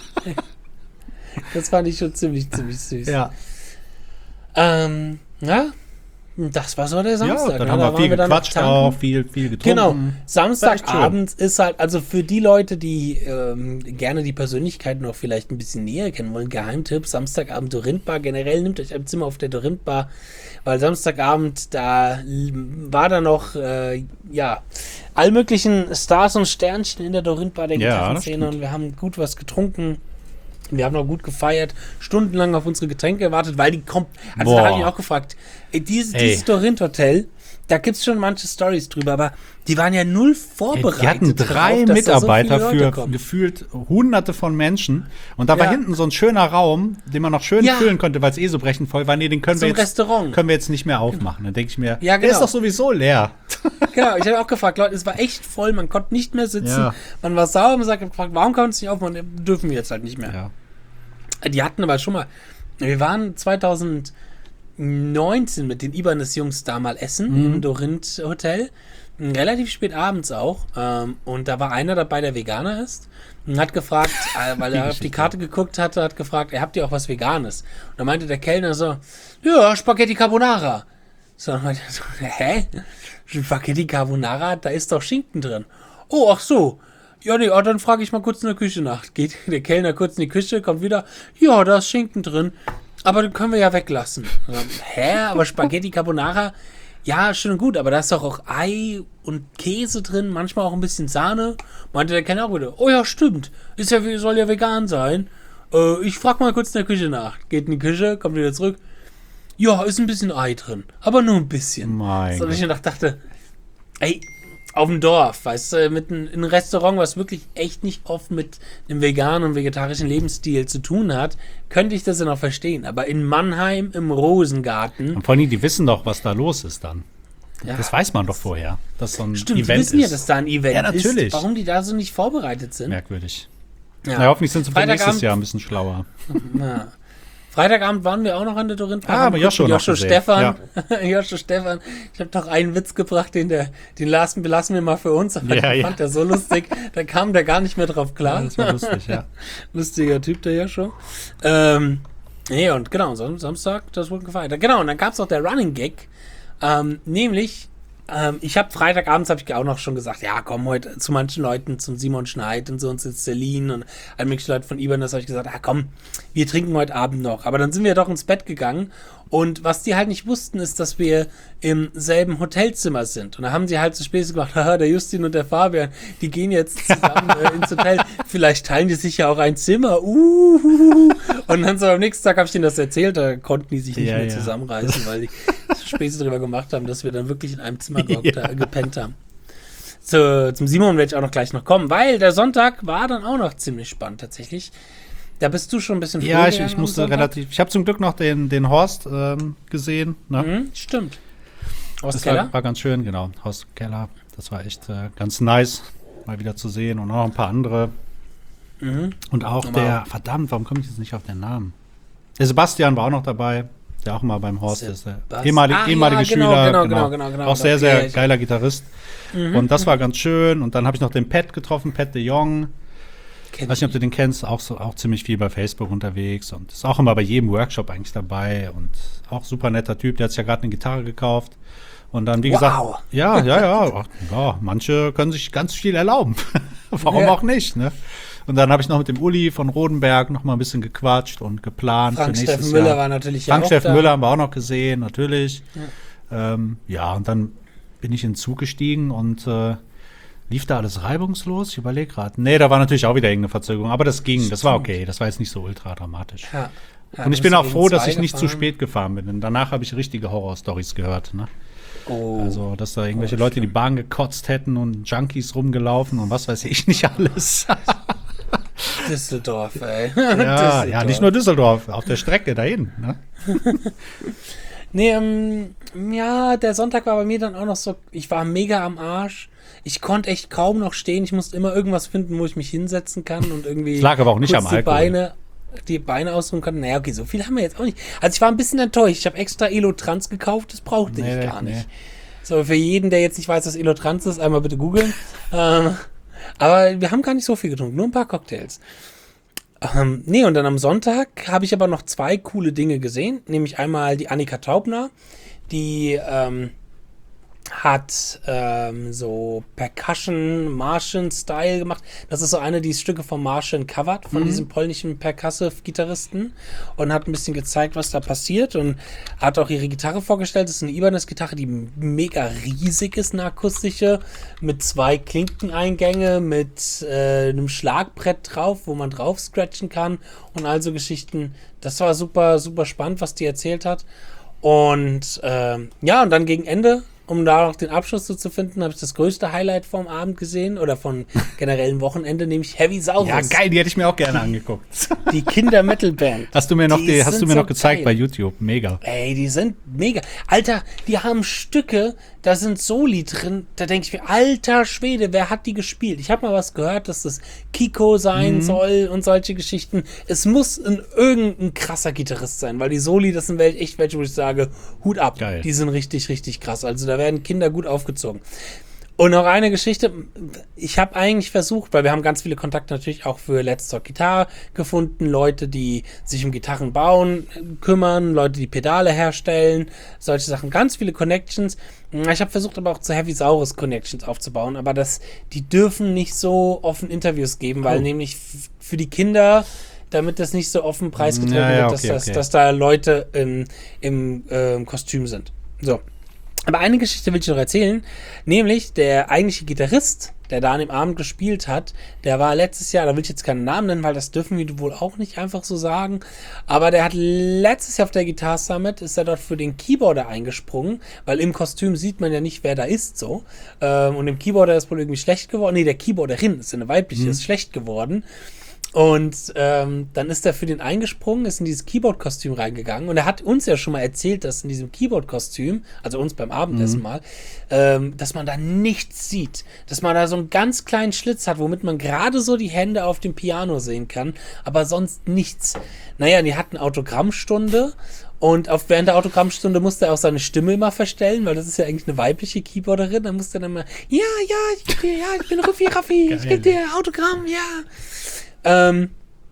Speaker 1: Das fand ich schon ziemlich, ziemlich süß.
Speaker 2: Ja.
Speaker 1: Ähm, ja, das war so der Samstag.
Speaker 2: Ja, dann
Speaker 1: ne?
Speaker 2: haben
Speaker 1: Da
Speaker 2: wir viel
Speaker 1: waren dann
Speaker 2: gequatscht
Speaker 1: tanken.
Speaker 2: auch, viel, viel getrunken.
Speaker 1: Genau,
Speaker 2: War echt
Speaker 1: Samstagabend ist halt, also für die Leute, die ähm, gerne die Persönlichkeiten noch vielleicht ein bisschen näher kennen wollen, Geheimtipp, Samstagabend Dorintbar, generell nehmt euch ein Zimmer auf der Dorintbar, weil Samstagabend, da l- war da noch, äh, ja, all möglichen Stars und Sternchen in der Dorintbar der
Speaker 2: Ja, das
Speaker 1: Gitarrenszene
Speaker 2: stimmt.
Speaker 1: und wir haben gut was getrunken. Wir haben noch gut gefeiert, stundenlang auf unsere Getränke gewartet, weil die kommt. Also
Speaker 2: Boah.
Speaker 1: da habe ich mich auch gefragt, ey, dieses,
Speaker 2: Ey.
Speaker 1: dieses Dorint Hotel, da gibt es schon manche Stories drüber, aber die waren ja null
Speaker 2: Ey,
Speaker 1: vorbereitet.
Speaker 2: die hatten drei
Speaker 1: darauf, dass da so
Speaker 2: Mitarbeiter
Speaker 1: viele Leute
Speaker 2: für
Speaker 1: kommen.
Speaker 2: gefühlt hunderte von Menschen. Und da war
Speaker 1: Ja.
Speaker 2: hinten so ein schöner Raum, den man noch schön
Speaker 1: Ja.
Speaker 2: füllen konnte, weil es eh so brechend voll war. Nee, den können,
Speaker 1: So
Speaker 2: wir
Speaker 1: ein
Speaker 2: jetzt,
Speaker 1: Restaurant.
Speaker 2: können wir jetzt nicht mehr aufmachen. Dann denke ich mir,
Speaker 1: Ja,
Speaker 2: der ist
Speaker 1: genau.
Speaker 2: doch sowieso leer.
Speaker 1: Genau, ich habe auch gefragt, Leute, es war echt voll, man konnte nicht mehr sitzen,
Speaker 2: Ja.
Speaker 1: man war sauer, man sagt, gefragt, warum kann man es nicht aufmachen? Dürfen wir jetzt halt nicht mehr.
Speaker 2: Ja.
Speaker 1: Die hatten aber schon mal, wir waren zwanzig neunzehn mit den Ibanez-Jungs da mal essen
Speaker 2: Mhm.
Speaker 1: im Dorint Hotel, relativ spät abends auch, ähm, und da war einer dabei, der Veganer ist und hat gefragt, äh, weil er auf die
Speaker 2: Geschichte.
Speaker 1: Karte geguckt hatte, hat gefragt, ihr habt ihr auch was Veganes? Und da meinte der Kellner so, ja, Spaghetti Carbonara. So, dann meinte er so, hä? Spaghetti Carbonara, da ist doch Schinken drin. Oh, ach so. Ja, nee, oh, dann frage ich mal kurz in der Küche nach. Geht der Kellner kurz in die Küche, kommt wieder. Ja, da ist Schinken drin. Aber den können wir ja weglassen. Und dann, hä? Aber Spaghetti Carbonara? Ja, schön und gut, aber da ist doch auch Ei und Käse drin, manchmal auch ein bisschen Sahne. Meinte der Kellner auch wieder. Oh ja, stimmt. Ist ja, soll ja vegan sein. Äh, ich frage mal kurz in der Küche nach. Geht in die Küche, kommt wieder zurück. Ja, ist ein bisschen Ei drin. Aber nur ein bisschen.
Speaker 2: Mein
Speaker 1: So, dass ich
Speaker 2: Gott.
Speaker 1: mir dachte, ey, auf dem Dorf, weißt du, mit ein, ein Restaurant, was wirklich echt nicht oft mit einem veganen und vegetarischen Lebensstil zu tun hat, könnte ich das ja noch verstehen. Aber in Mannheim im Rosengarten.
Speaker 2: Und vor allem, die wissen doch, was da los ist dann.
Speaker 1: Ja,
Speaker 2: das weiß man doch vorher, dass so ein
Speaker 1: stimmt,
Speaker 2: Event
Speaker 1: die wissen
Speaker 2: ist.
Speaker 1: ja, dass da ein Event
Speaker 2: Ja, natürlich.
Speaker 1: ist. Warum die da so nicht vorbereitet sind.
Speaker 2: Merkwürdig.
Speaker 1: Ja.
Speaker 2: Na, hoffentlich sind sie für nächstes
Speaker 1: Freitagabend-
Speaker 2: Jahr ein bisschen schlauer.
Speaker 1: Ja. Freitagabend waren wir auch noch an der Dorintpark.
Speaker 2: Ah, aber Joshua noch
Speaker 1: Joshua
Speaker 2: gesehen.
Speaker 1: Stefan. Joshua Stefan. Ich habe doch einen Witz gebracht, den, der, den lassen, belassen wir mal für uns. Aber
Speaker 2: Ja,
Speaker 1: den
Speaker 2: ja.
Speaker 1: fand der so lustig, da kam der gar nicht mehr drauf klar.
Speaker 2: Ja, das war lustig, ja.
Speaker 1: Lustiger Typ, der Joshua. Ähm, nee, und genau, Sam- Samstag, das wurde gefeiert. Genau, und dann gab es noch der Running Gag. Ähm, nämlich, ähm, ich habe Freitagabends, habe ich auch noch schon gesagt, ja, komm heute zu manchen Leuten, zum Simon Schneid und so und zu Celine und all mögliche Leute von Ibanez, habe ich gesagt, ah komm, wir trinken heute Abend noch. Aber dann sind wir doch ins Bett gegangen und was die halt nicht wussten, ist, dass wir im selben Hotelzimmer sind. Und da haben sie halt so Späße gemacht, haha, der Justin und der Fabian, die gehen jetzt zusammen äh, ins Hotel. Vielleicht teilen die sich ja auch ein Zimmer. Uh. Und dann so am nächsten Tag habe ich denen das erzählt, da konnten die sich nicht
Speaker 2: Ja,
Speaker 1: mehr
Speaker 2: ja.
Speaker 1: zusammenreißen, weil die so Späße drüber gemacht haben, dass wir dann wirklich in einem Zimmer gehockt,
Speaker 2: Ja.
Speaker 1: äh, gepennt haben. Zu, zum Simon werde ich auch noch gleich noch kommen, weil der Sonntag war dann auch noch ziemlich spannend tatsächlich. Da bist du schon ein bisschen früher
Speaker 2: Ja, ich,
Speaker 1: gegangen
Speaker 2: ich
Speaker 1: am
Speaker 2: musste
Speaker 1: Sonntag.
Speaker 2: relativ. Ich habe zum Glück noch den, den Horst ähm, gesehen. Ne?
Speaker 1: Mhm, stimmt. Aus
Speaker 2: Das
Speaker 1: Keller?
Speaker 2: war, war ganz schön, genau. Horst Keller. Das war echt äh, ganz nice, mal wieder zu sehen. Und auch ein paar andere.
Speaker 1: Mhm.
Speaker 2: Und auch
Speaker 1: Wow.
Speaker 2: der, verdammt, warum komme ich jetzt nicht auf den Namen? Der Sebastian war auch noch dabei, der auch mal beim Horst ist. Der
Speaker 1: Sebast-
Speaker 2: ehemalige,
Speaker 1: Ah, ja,
Speaker 2: ehemalige
Speaker 1: genau,
Speaker 2: Schüler.
Speaker 1: genau, genau, genau, genau.
Speaker 2: Auch sehr,
Speaker 1: Okay,
Speaker 2: sehr
Speaker 1: ich-
Speaker 2: geiler Gitarrist.
Speaker 1: Mhm.
Speaker 2: Und das war ganz schön. Und dann habe ich noch den Pat getroffen, Pat de Jong.
Speaker 1: Kenn
Speaker 2: Weiß nicht, ob du den kennst, auch, so, auch ziemlich viel bei Facebook unterwegs und ist auch immer bei jedem Workshop eigentlich dabei und auch super netter Typ, der hat sich ja gerade eine Gitarre gekauft und dann, wie
Speaker 1: Wow.
Speaker 2: gesagt, ja, ja, ja, ach, ja, manche können sich ganz viel erlauben, warum
Speaker 1: Ja.
Speaker 2: auch nicht, ne? Und dann habe ich noch mit dem Uli von Rodenberg noch mal ein bisschen gequatscht und geplant
Speaker 1: Frank
Speaker 2: für nächstes
Speaker 1: Steffen Müller
Speaker 2: Jahr.
Speaker 1: war natürlich ja
Speaker 2: Frank
Speaker 1: auch
Speaker 2: Steffen
Speaker 1: da.
Speaker 2: Müller haben wir auch noch gesehen, natürlich. Ja, ähm, ja und dann bin ich in den Zug gestiegen und äh, lief da alles reibungslos? Ich überlege gerade. Nee, da war natürlich auch wieder irgendeine Verzögerung, aber das ging, das war okay. Das war jetzt nicht so ultra dramatisch.
Speaker 1: Ja. Ja,
Speaker 2: Und ich
Speaker 1: du
Speaker 2: bin
Speaker 1: bist
Speaker 2: auch
Speaker 1: gegen
Speaker 2: froh, dass
Speaker 1: zwei
Speaker 2: ich nicht zu
Speaker 1: gefahren.
Speaker 2: spät gefahren bin, denn danach habe ich richtige Horror-Stories gehört. Ne?
Speaker 1: Oh.
Speaker 2: Also, dass da irgendwelche Leute die Bahn gekotzt hätten und Junkies rumgelaufen und was weiß ich nicht alles.
Speaker 1: Düsseldorf, ey.
Speaker 2: ja,
Speaker 1: Düsseldorf.
Speaker 2: ja, nicht nur Düsseldorf, auf der Strecke dahin. Ne?
Speaker 1: Nee, ähm, ja, der Sonntag war bei mir dann auch noch so, ich war mega am Arsch. Ich konnte echt kaum noch stehen. Ich musste immer irgendwas finden, wo ich mich hinsetzen kann und irgendwie
Speaker 2: Es lag aber auch nicht
Speaker 1: kurz
Speaker 2: am
Speaker 1: die
Speaker 2: Alkohol.
Speaker 1: Beine, die Beine ausruhen kann. Naja, okay, so viel haben wir jetzt auch nicht. Also ich war ein bisschen enttäuscht. Ich habe extra Elotrans gekauft, das brauchte
Speaker 2: Nee,
Speaker 1: ich gar
Speaker 2: nee.
Speaker 1: nicht. So, für jeden, der jetzt nicht weiß, was Elotrans ist, einmal bitte googeln. ähm, aber wir haben gar nicht so viel getrunken, nur ein paar Cocktails. Ähm, nee, und dann am Sonntag habe ich aber noch zwei coole Dinge gesehen. Nämlich einmal die Annika Taubner, die ähm, hat ähm, so Percussion Martian-Style gemacht. Das ist so eine, die Stücke von Martian covert, von diesem polnischen Percussive-Gitarristen und hat ein bisschen gezeigt, was da passiert und hat auch ihre Gitarre vorgestellt. Das ist eine Ibanez-Gitarre, die mega riesig ist, eine akustische, mit zwei Klinkeneingänge, mit äh, einem Schlagbrett drauf, wo man drauf scratchen kann und all so Geschichten. Das war super, super spannend, was die erzählt hat. Und ähm, ja, und dann gegen Ende, um da noch den Abschluss so zu finden, habe ich das größte Highlight vom Abend gesehen oder von generellen Wochenende, nämlich Heavy Saurus.
Speaker 2: Ja, geil, die hätte ich mir auch gerne angeguckt.
Speaker 1: Die Kinder-Metal-Band.
Speaker 2: Hast du mir noch,
Speaker 1: Die
Speaker 2: die, hast
Speaker 1: sind
Speaker 2: du mir
Speaker 1: so
Speaker 2: noch gezeigt
Speaker 1: geil.
Speaker 2: bei YouTube? Mega.
Speaker 1: Ey, die sind mega. Alter, die haben Stücke, da sind Soli drin. Da denke ich mir, alter Schwede, wer hat die gespielt? Ich habe mal was gehört, dass das Kiko sein
Speaker 2: Mhm.
Speaker 1: soll und solche Geschichten. Es muss ein, irgendein krasser Gitarrist sein, weil die Soli, das sind wel- echt welche, wo ich sage, Hut ab.
Speaker 2: Geil.
Speaker 1: Die sind richtig, richtig krass. Also da werden Kinder gut aufgezogen. Und noch eine Geschichte, ich habe eigentlich versucht, weil wir haben ganz viele Kontakte natürlich auch für Let's Talk Guitar gefunden, Leute, die sich um Gitarren bauen, kümmern, Leute, die Pedale herstellen, solche Sachen, ganz viele Connections. Ich habe versucht aber auch zu Heavy Saurus Connections aufzubauen, aber das, die dürfen nicht so offen Interviews geben, weil
Speaker 2: Oh.
Speaker 1: nämlich f- für die Kinder, damit das nicht so offen preisgegeben
Speaker 2: Ja, ja,
Speaker 1: wird, dass,
Speaker 2: okay,
Speaker 1: das,
Speaker 2: okay.
Speaker 1: dass da Leute im, im ähm, Kostüm sind. So. Aber eine Geschichte will ich noch erzählen, nämlich der eigentliche Gitarrist, der da an dem Abend gespielt hat, der war letztes Jahr, da will ich jetzt keinen Namen nennen, weil das dürfen wir wohl auch nicht einfach so sagen, aber der hat letztes Jahr auf der Guitar Summit, ist er dort für den Keyboarder eingesprungen, weil im Kostüm sieht man ja nicht, wer da ist, so. Ähm, und dem Keyboarder ist wohl irgendwie schlecht geworden, nee, der Keyboarderin ist eine weibliche, mhm. ist schlecht geworden. Und ähm, dann ist er für den eingesprungen, ist in dieses Keyboard-Kostüm reingegangen und er hat uns ja schon mal erzählt, dass in diesem Keyboard-Kostüm, also uns beim Abendessen mhm. mal, ähm, dass man da nichts sieht. Dass man da so einen ganz kleinen Schlitz hat, womit man gerade so die Hände auf dem Piano sehen kann, aber sonst nichts. Naja, die hatten Autogrammstunde und auf, während der Autogrammstunde musste er auch seine Stimme immer verstellen, weil das ist ja eigentlich eine weibliche Keyboarderin. Dann musste er dann immer, ja, ja, ich, ja, ich bin Raffi Raffi, ich gebe dir Autogramm, ja. Ähm,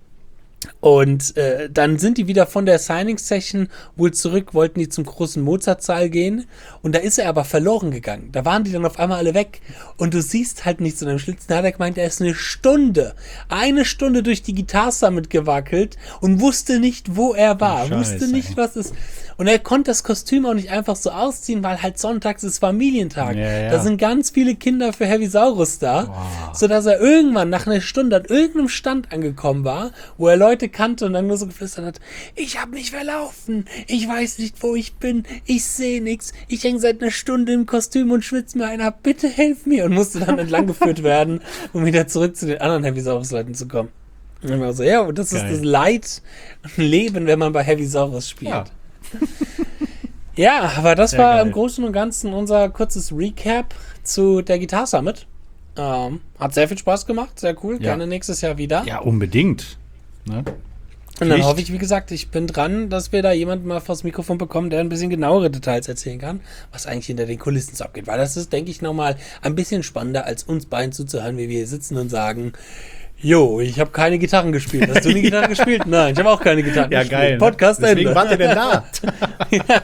Speaker 1: und äh, dann sind die wieder von der Signing-Session wohl zurück, wollten die zum großen Mozart-Saal gehen und da ist er aber verloren gegangen. Da waren die dann auf einmal alle weg und du siehst halt nichts in dem Schlitz. Da hat er gemeint, er ist eine Stunde, eine Stunde durch die Guitar Summit gewackelt und wusste nicht, wo er war, oh, Scheiße, wusste nicht, was ist. Und er konnte das Kostüm auch nicht einfach so ausziehen, weil halt sonntags ist Familientag. Ja, ja. Da sind ganz viele Kinder für Heavisaurus da, wow. sodass er irgendwann nach einer Stunde an irgendeinem Stand angekommen war, wo er Leute kannte und dann nur so geflüstert hat, ich habe mich verlaufen, ich weiß nicht, wo ich bin, ich sehe nichts, ich hänge seit einer Stunde im Kostüm und schwitze mir einen ab, bitte helf mir. Und musste dann entlang geführt werden, um wieder zurück zu den anderen Heavisaurus-Leuten zu kommen. Und dann war so, ja, und das Geil. ist das Leid und Leben, wenn man bei Heavisaurus spielt. Ja. Ja, aber das Sehr war geil. im Großen und Ganzen unser kurzes Recap zu der Guitar Summit. Ähm, hat sehr viel Spaß gemacht, sehr cool. Ja. Gerne nächstes Jahr wieder.
Speaker 2: Ja, unbedingt. Ne?
Speaker 1: Und dann hoffe ich, wie gesagt, ich bin dran, dass wir da jemanden mal vors Mikrofon bekommen, der ein bisschen genauere Details erzählen kann, was eigentlich hinter den Kulissen so abgeht. Weil das ist, denke ich, nochmal ein bisschen spannender, als uns beiden zuzuhören, wie wir hier sitzen und sagen, jo, ich habe keine Gitarren gespielt. Hast du eine Gitarre gespielt? Nein, ich habe auch keine Gitarren
Speaker 2: ja,
Speaker 1: gespielt.
Speaker 2: Ja, geil.
Speaker 1: Podcast
Speaker 2: Deswegen
Speaker 1: Ende.
Speaker 2: wart ihr denn da?
Speaker 1: Ja.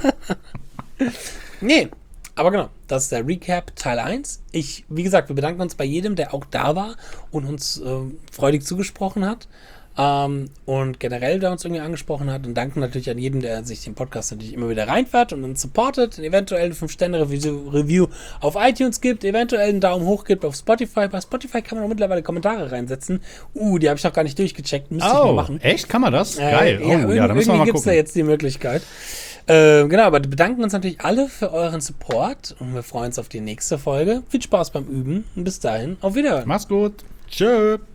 Speaker 1: Nee, aber genau, das ist der Recap Teil eins. Ich, wie gesagt, wir bedanken uns bei jedem, der auch da war und uns äh, freudig zugesprochen hat. Ähm, und generell, der uns irgendwie angesprochen hat, und danken natürlich an jeden, der sich den Podcast natürlich immer wieder reinfährt und uns supportet, eventuell eine fünf Sterne Review auf iTunes gibt, eventuell einen Daumen hoch gibt auf Spotify. Bei Spotify kann man auch mittlerweile Kommentare reinsetzen. Uh, die habe ich noch gar nicht durchgecheckt, müsste oh, ich mal machen.
Speaker 2: Echt? Kann man das? Äh, Geil.
Speaker 1: Ja, oh, ja, da müssen wir mal gucken. Gibt es da jetzt die Möglichkeit. Äh, genau, aber wir bedanken uns natürlich alle für euren Support und wir freuen uns auf die nächste Folge. Viel Spaß beim Üben und bis dahin, auf Wiederhören.
Speaker 2: Mach's gut. Tschö.